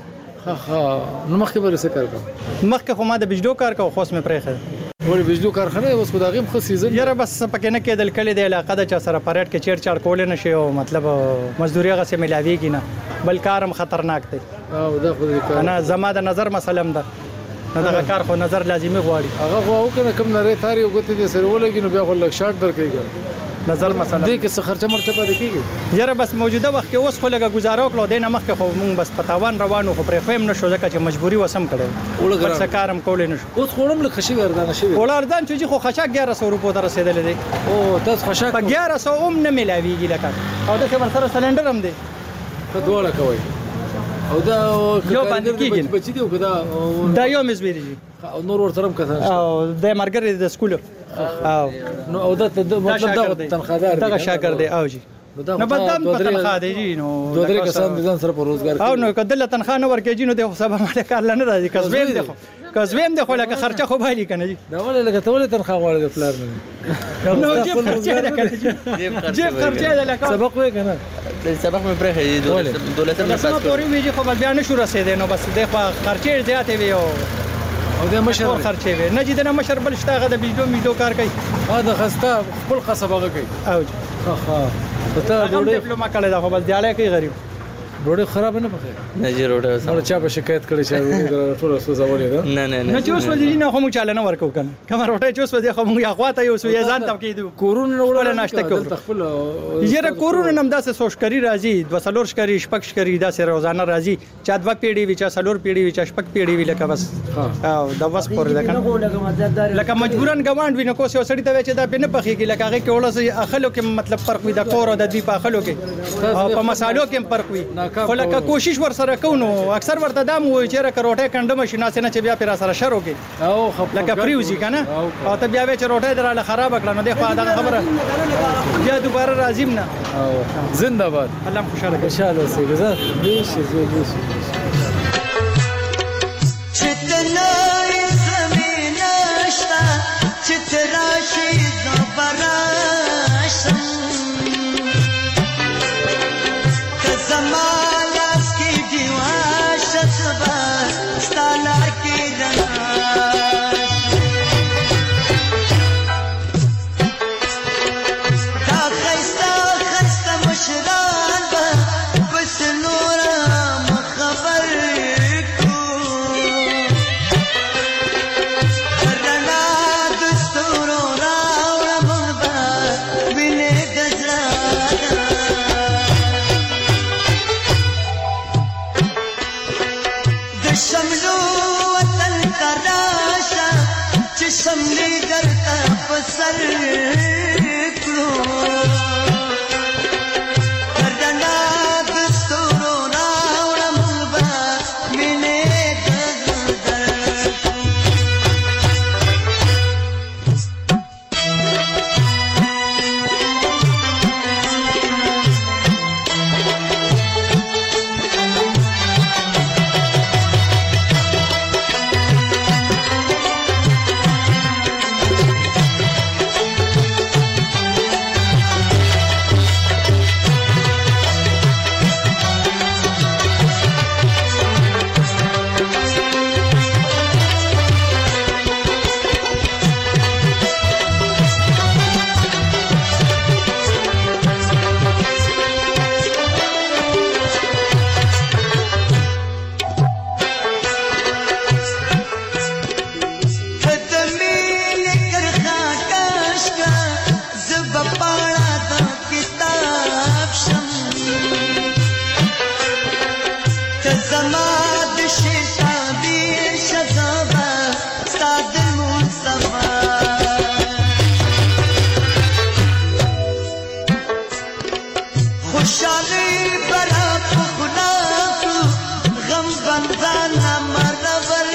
نو مخکې به څه کار کوم مخکې خو ما د بجلو کار کوم خو مې پرېخه ولې بجلو کارخانه اوس خو دا غیم خو سیزن یاره بس پکې نه کېدل کله د علاقې د چا سره پریډ کې چیر چاړ کول نه شي او مطلب مزدوري غسه ملاويږي نه بل کارم خطرناک دی او دا خو دې کار انا زما د نظر مسلم ده دا کار خو نظر لازمي غواړي هغه خو کنه کم نه تاری او غته دې سره ولګي نو بیا خو لک شارټ درکېږي نظر مسله دې کې څه خرچه مرچه پاتې کیږي یاره بس موجوده وخت کې اوس خو لګه گزاره وکړو دینه مخ کې خو مونږ بس پتاوان روانو خو پرې فهم نشو ځکه چې مجبوري وسم کړو بس کارم کولې نشو اوس خورم لک خشي وردان شي ولاردان چې خو خشاک 1100 روپو ته رسیدلې دي او تاسو خشاک په 1100 هم نه ملاويږي لکه او د څه سره سلندر هم دی په دوړه کوي او دا یو باندې کېږي بچی دی او دا یو مزبيري او نور ورته کته او د مرګري د سکول او نو او دا مطلب دا تنخوادار دا شاګرد دی او جی نو بدن په تنخواه دی جی نو دوه درې کسان د ځان سره په روزګار او نو کله تنخواه نه ورکې جی نو د حساب مال کار لنه راځي کزویم دی خو لکه خرچه خو بالی کنه جی دا ولې لکه ته ولې تنخواه غواړې د پلار نه نو جیب خرچه ده کنه جیب خرچه ده لکه سبق وې کنه سبق مې پرې هي دولت مې پاس پورې ویږي خو بیا نه شو رسیدې نو بس د خرچه زیاتې وي او د مشر خرچه وي نه جدي نه مشر بل شتاغه د بجلو کار کوي دا خسته خپل قصبه کوي او ته ډیپلوما کړی دا خو بس دیاله کوي غریب ډوډۍ خراب نه پخې نه جی روډه نو چا به شکایت کړی چې ټول سوزولې ده نه چې اوس ولې نه خو مو چاله نه ورکو کنه کوم روټه چې اوس ولې خو مو اخواته یو سو یزان تم کېدو کورونه ولا ناشته کوو خپل یره کورونه نم داسه سوشکری راځي 200 شکری شپک شکری داسه روزانه راځي چا 2 پیډي وی چا 3 پیډي وی چا شپک پیډي وی لکه بس او دا بس پورې ده کنه لکه مجبورن غواند وینې کوسه سړی ته چې دا په نه پخېږي لکه هغه کې ولس اخلو کې مطلب فرق وي د کور او د دې په اخلو کې او په مسالو کې فرق وي خو لکه کوشش ور سره کوو اکثر ورته دام وای چې را کروټه کندم شناسه نه چې بیا پر سره شروع کې او لکه پریوزی کنه او ته بیا چې روټه دراله خراب کړه نو د خو دا خبره بیا دوباره راځم نه او زنده باد الله خوشاله ان شاء الله سي گزار بیش چتنا زمین نشتا چترا شي زبراشم کزمالا کی دیوا شتبا ستالا کی رناش دا خستا مشران با بس نورم خبر کو رنا دستورو راوړم با وینې دزرادا د شملو وطن کراشا چې شملې درته پسر کړو رنا دستورو راوړم با وینې دزرادا خوشحالی برا پخنا غم بندان مرور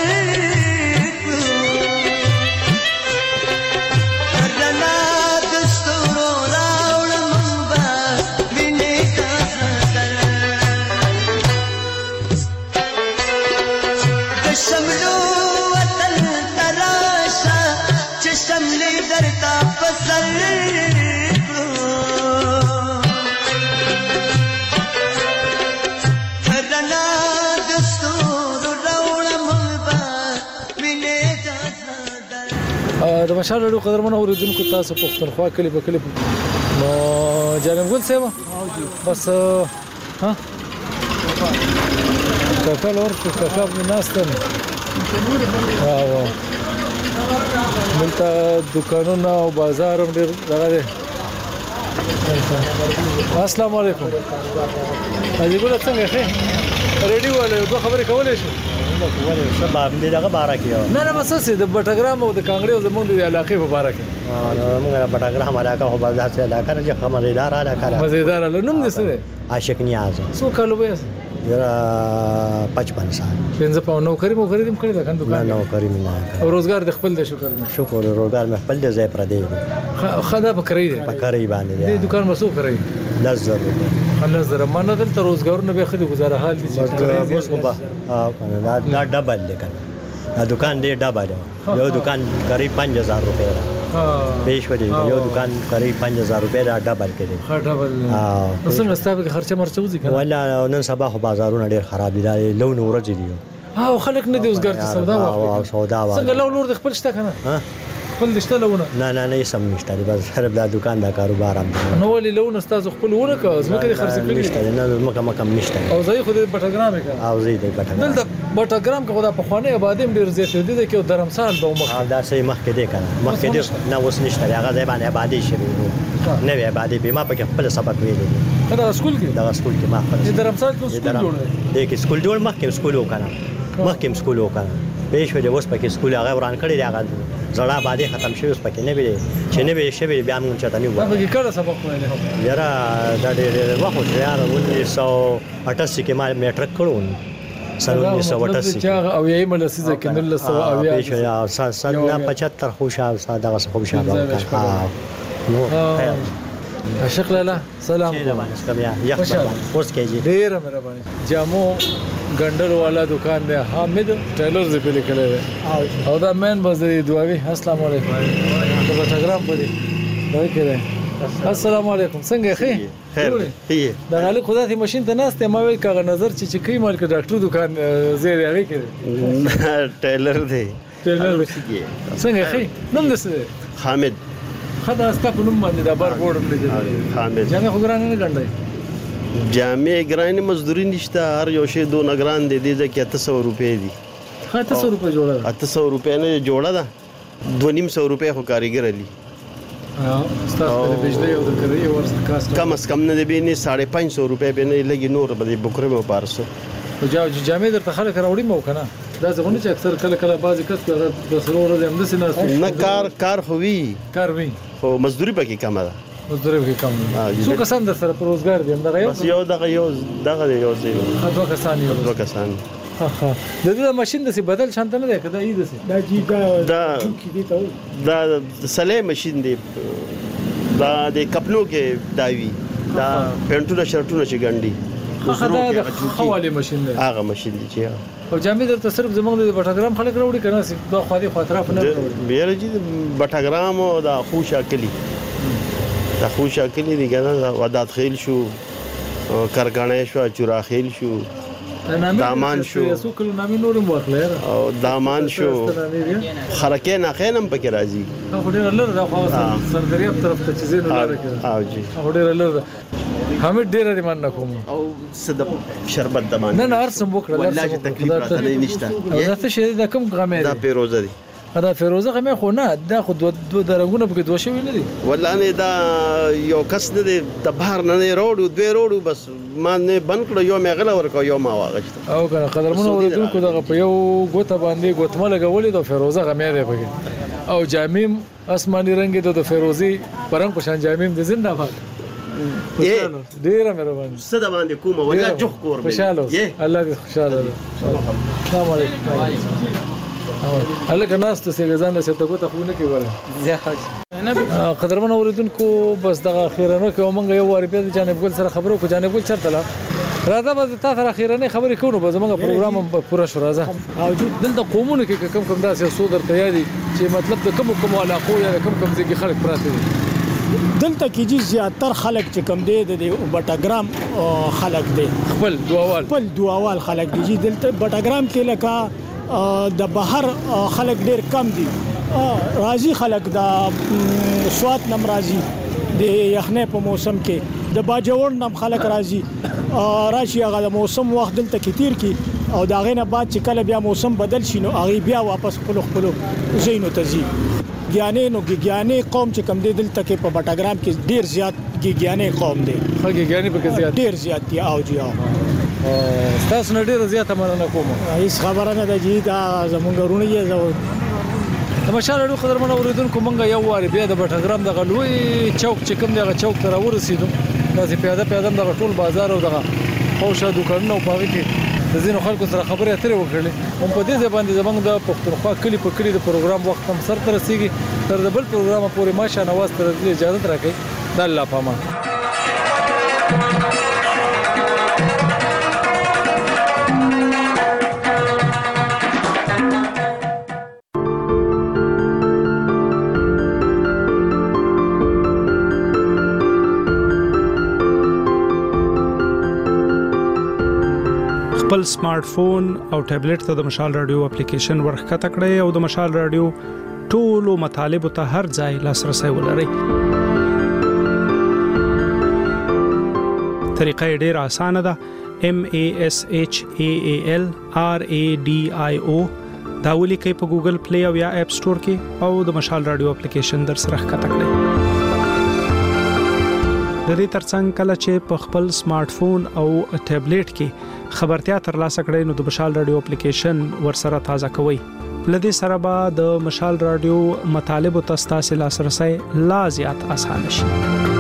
رنا دستورو راوړم با وینې دزر د شملو وطن تراشا چې شملې درته پسر د مشال له قدرمنو اوریدونکو تاسو پښتونخوا کلی په کلی نو جانب ګل سیوا بس ها کاکا لور چې کاکا په ناستن او ملته دکانونه او بازار هم ډیر دغه دی السلام علیکم اجي ګل څنګه ښه ریډیو والے دوه خبرې کولې شو سبب دې دغه بارا کې نه بس د بټګرام او د کانګړي او زمونږ د علاقې په بارا کې موږ بټګرام علاقه خو بازار څخه علاقه نه چې خمريدار علاقه مزیدار له نوم دې سره عاشق نیاز څو کالو به یرا 55 سال پنځه په نوکری دم کړی دا کنده نه نوکری نه او روزګار د خپل د شکر روزګار مې خپل د ځای پر دی خدا په کړی دی په کړی باندې دی دکان مسو کړی 10000 الله زره منه دلته روزګارونه به خدي گزاره حال دي بس مبا دا ډبل لیکن دا دکان دی ډبل یو دکان قریب 5000 روپے پیش ودی یو دکان قریب 5000 روپے دا ډبل کې دی ډبل نو څنګه ستاسو خرچه مرچو دي کنه ولا نن سبا خو بازارونه ډیر خراب دي لون ورځ دي او خلک نه دي اوسګر ته سودا او سودا څنګه لون ور د خپل شته کنه خپل دشته لونه نه سم نشته بس صرف دا دکان دا کاروبار هم نو ولې لونه تاسو خپل ونه که زمکه خرڅ کړی نشته نه زمکه کم نشته او زه خو د بټګرام کې او زه د بټګرام دلته بټګرام کې خدا په خانه آبادیم ډیر زیات دي کې درمسال به مخ دا سه مخ کې دی کنه مخ کې دی نه اوس نشته هغه ځای باندې آبادی شوی نه وی آبادی به ما په خپل سبق ویلې دا سکول کې ما د درمسال کې سکول جوړ دی کې سکول جوړ مخ کې سکول وکړه مخ کې سکول وکړه پېښ وجه اوس پکې سکول هغه وران کړی دی هغه زړه باندې ختم شوی اوس پکې نه ویلې چې نه ویلې شوی بیا موږ چاته نه وایو هغه کله سبق ویلې یاره دا ډېر وخت یاره 1988 کې ما میټرک کړو سن 1988 او یې ملسیزه کې 1900 پېښ یا سن 75 خوشا ساده غس خوشا نو عاشق لاله سلام اوس کېږي ډېر مهرباني جامو ګندل والا دکان دی حامد ټیلر زه په لیکل او دا مین بازار دوی السلام علیکم د بټګرام په دی دا کېده السلام علیکم څنګه خیر دا غالي خدا ته ماشين ته ناست ما ویل کاغه نظر چې کوي مال کې ډاکټر دکان زیر هغه کې ټیلر دی څنګه خیر نن دسه حامد خدا استا په نوم باندې دا بار بورډ لیدل حامد جامې خو ګران نه ګڼای جامې ګران مزدوري نشته هر یو شی دو نگران دي دي چې 800 روپے دي 800 روپے جوړه 800 روپے نه جوړه ده 250 روپے خو کاریګر علي ستاسو د بجلی او د کری ورسره کاست کم از کم نه دی نه 550 روپے به نه لګي نور به بکره مو پارسو جامې درته خلک راوړي مو کنه دا څنګه چې اکثر کله بعضی کس په سرور د هم نه کار خو وی خو مزدوري پکې کم ده مزدوري پکې کم ده څو کسان در سره پر روزګار دي همدغه یو دغه یو دوه کسان د دې ماشين د څه بدل شانت نه ده کدا ای دا جی دا سلې ماشين دی دا د کپنو کې داوی دا پینټونه شرټونه چې ګنډي دا حواله ماشين ده هغه ماشين دی چې او جامې درته صرف زمونږ د بټګرام خلک راوړي کنه سي دا خو دې خاطرف نه راوړي بیره چې بټګرام او دا خوشا کلی دی کنه وداد خیل شو کرګانې شو چوراخیل شو دامان شو یسو کله نامي نورم واخلې او دامان شو خرکه نه خینم پکې راځي خو ډېر لر دا خو سردریاب طرف ته چیزې نه لاره کړه او جی خو ډېر لر حمید ډېر دی مان کوم او صد شربت دمان نه ارسم وکړه والله تکلیف راته نشته دا څه شي دا کوم غمه دا پیروزه دی دا فیروزه غمه خو نه دا خو دوه درنګونه پکې دوه شوی نه دي والله نه دا یو کس نه دی د بهر نه روډو دوه روډو بس ما نه بند کړو یو مغله ورکو یو ما واغشت او کنه قدرمنو ورېدونکو دغه په یو ګوته باندې ګوتمه لګولې د فیروزه غمه دی پکې او جامیم اسماني رنگ د فیروزي پرنګ په شان جامیم د زنده باد ډیره مهرباني صدا باندې کومه ولا جوخ کور خوشاله الله دې خوشاله السلام علیکم الله کناست څه ځان له څه ته خو نه کیوله قدرمن اوریدونکو بس دغه اخیرانه کې ومنګ یو واری په جانب ګل سره خبرو کو جانب ګل چرته لا راځه به تاسو اخیرانه خبرې کوو به زموږ پروګرام پورا شو راځه او دلته قومونه کې کم داسې سو درته یادي چې مطلب د کوم علاقو یا کوم ځای خلک پراته دي دلته کې چې زیاتر خلک چې کم دي د بټګرام خلک دي خپل دووال خلک دي چې دلته بټګرام کې لکه د بهر خلک ډیر کم دي راځي خلک د سوات نم راځي د یخنې په موسم کې د باجوړ نم خلک راځي راشي هغه موسم وخت دلته کې تیر کی او دا غینه بعد چې کله بیا موسم بدل شي نو هغه بیا واپس خپل زینو ته ځي ګیانې قوم چې کم دي دلته کې په بټګرام کې ډیر زیات ګیانې قوم دي ګیانې په کې ډیر زیات دي او جی تاسو نه ډیر زیاته مننه کوم هیڅ خبره نه ده چې دا زمونږ ورونه یې د مشال اړو قدرمن اوریدونکو مونږ یو واری بیا د بټګرام د غلوي چوک چې کوم دغه چوک ته راورسیدو داسې پیاده د ټول بازار او دغه خوشا دکانونه او پاوی کې د زینو خلکو سره خبرې اترې وکړلې هم په دې ځبان د زمنګ د پښتونخوا کلی په کلی د پروګرام وخت هم سر تر رسیدي تر د بل پروګرام پورې ماشه نواز تر اجازه راکړي د الله پامان خپل سمارټ فون او ټابلیټ ته د مشال رادیو اپلیکیشن ورخکته کړئ او د مشال رادیو ټولو مطالبو ته هر ځای لاسرسي ولرئ. طریقه یې ډېره اسانه ده. MASHAALRADIO دا ولیکئ په ګوګل پلی او یا اپ سٹور کې او د مشال رادیو اپلیکیشن در سره ښکته کړئ. د دې ترڅنګ کله چې په خپل سمارټ فون او ټابلیټ کې خبرتیا ترلاسه کړئ نو د مشال رادیو اپلیکیشن ورسره تازه کوئ. لدې سره به د مشال رادیو مطالبو ته ستاسو لاسرسي لا زیات اسانه شي.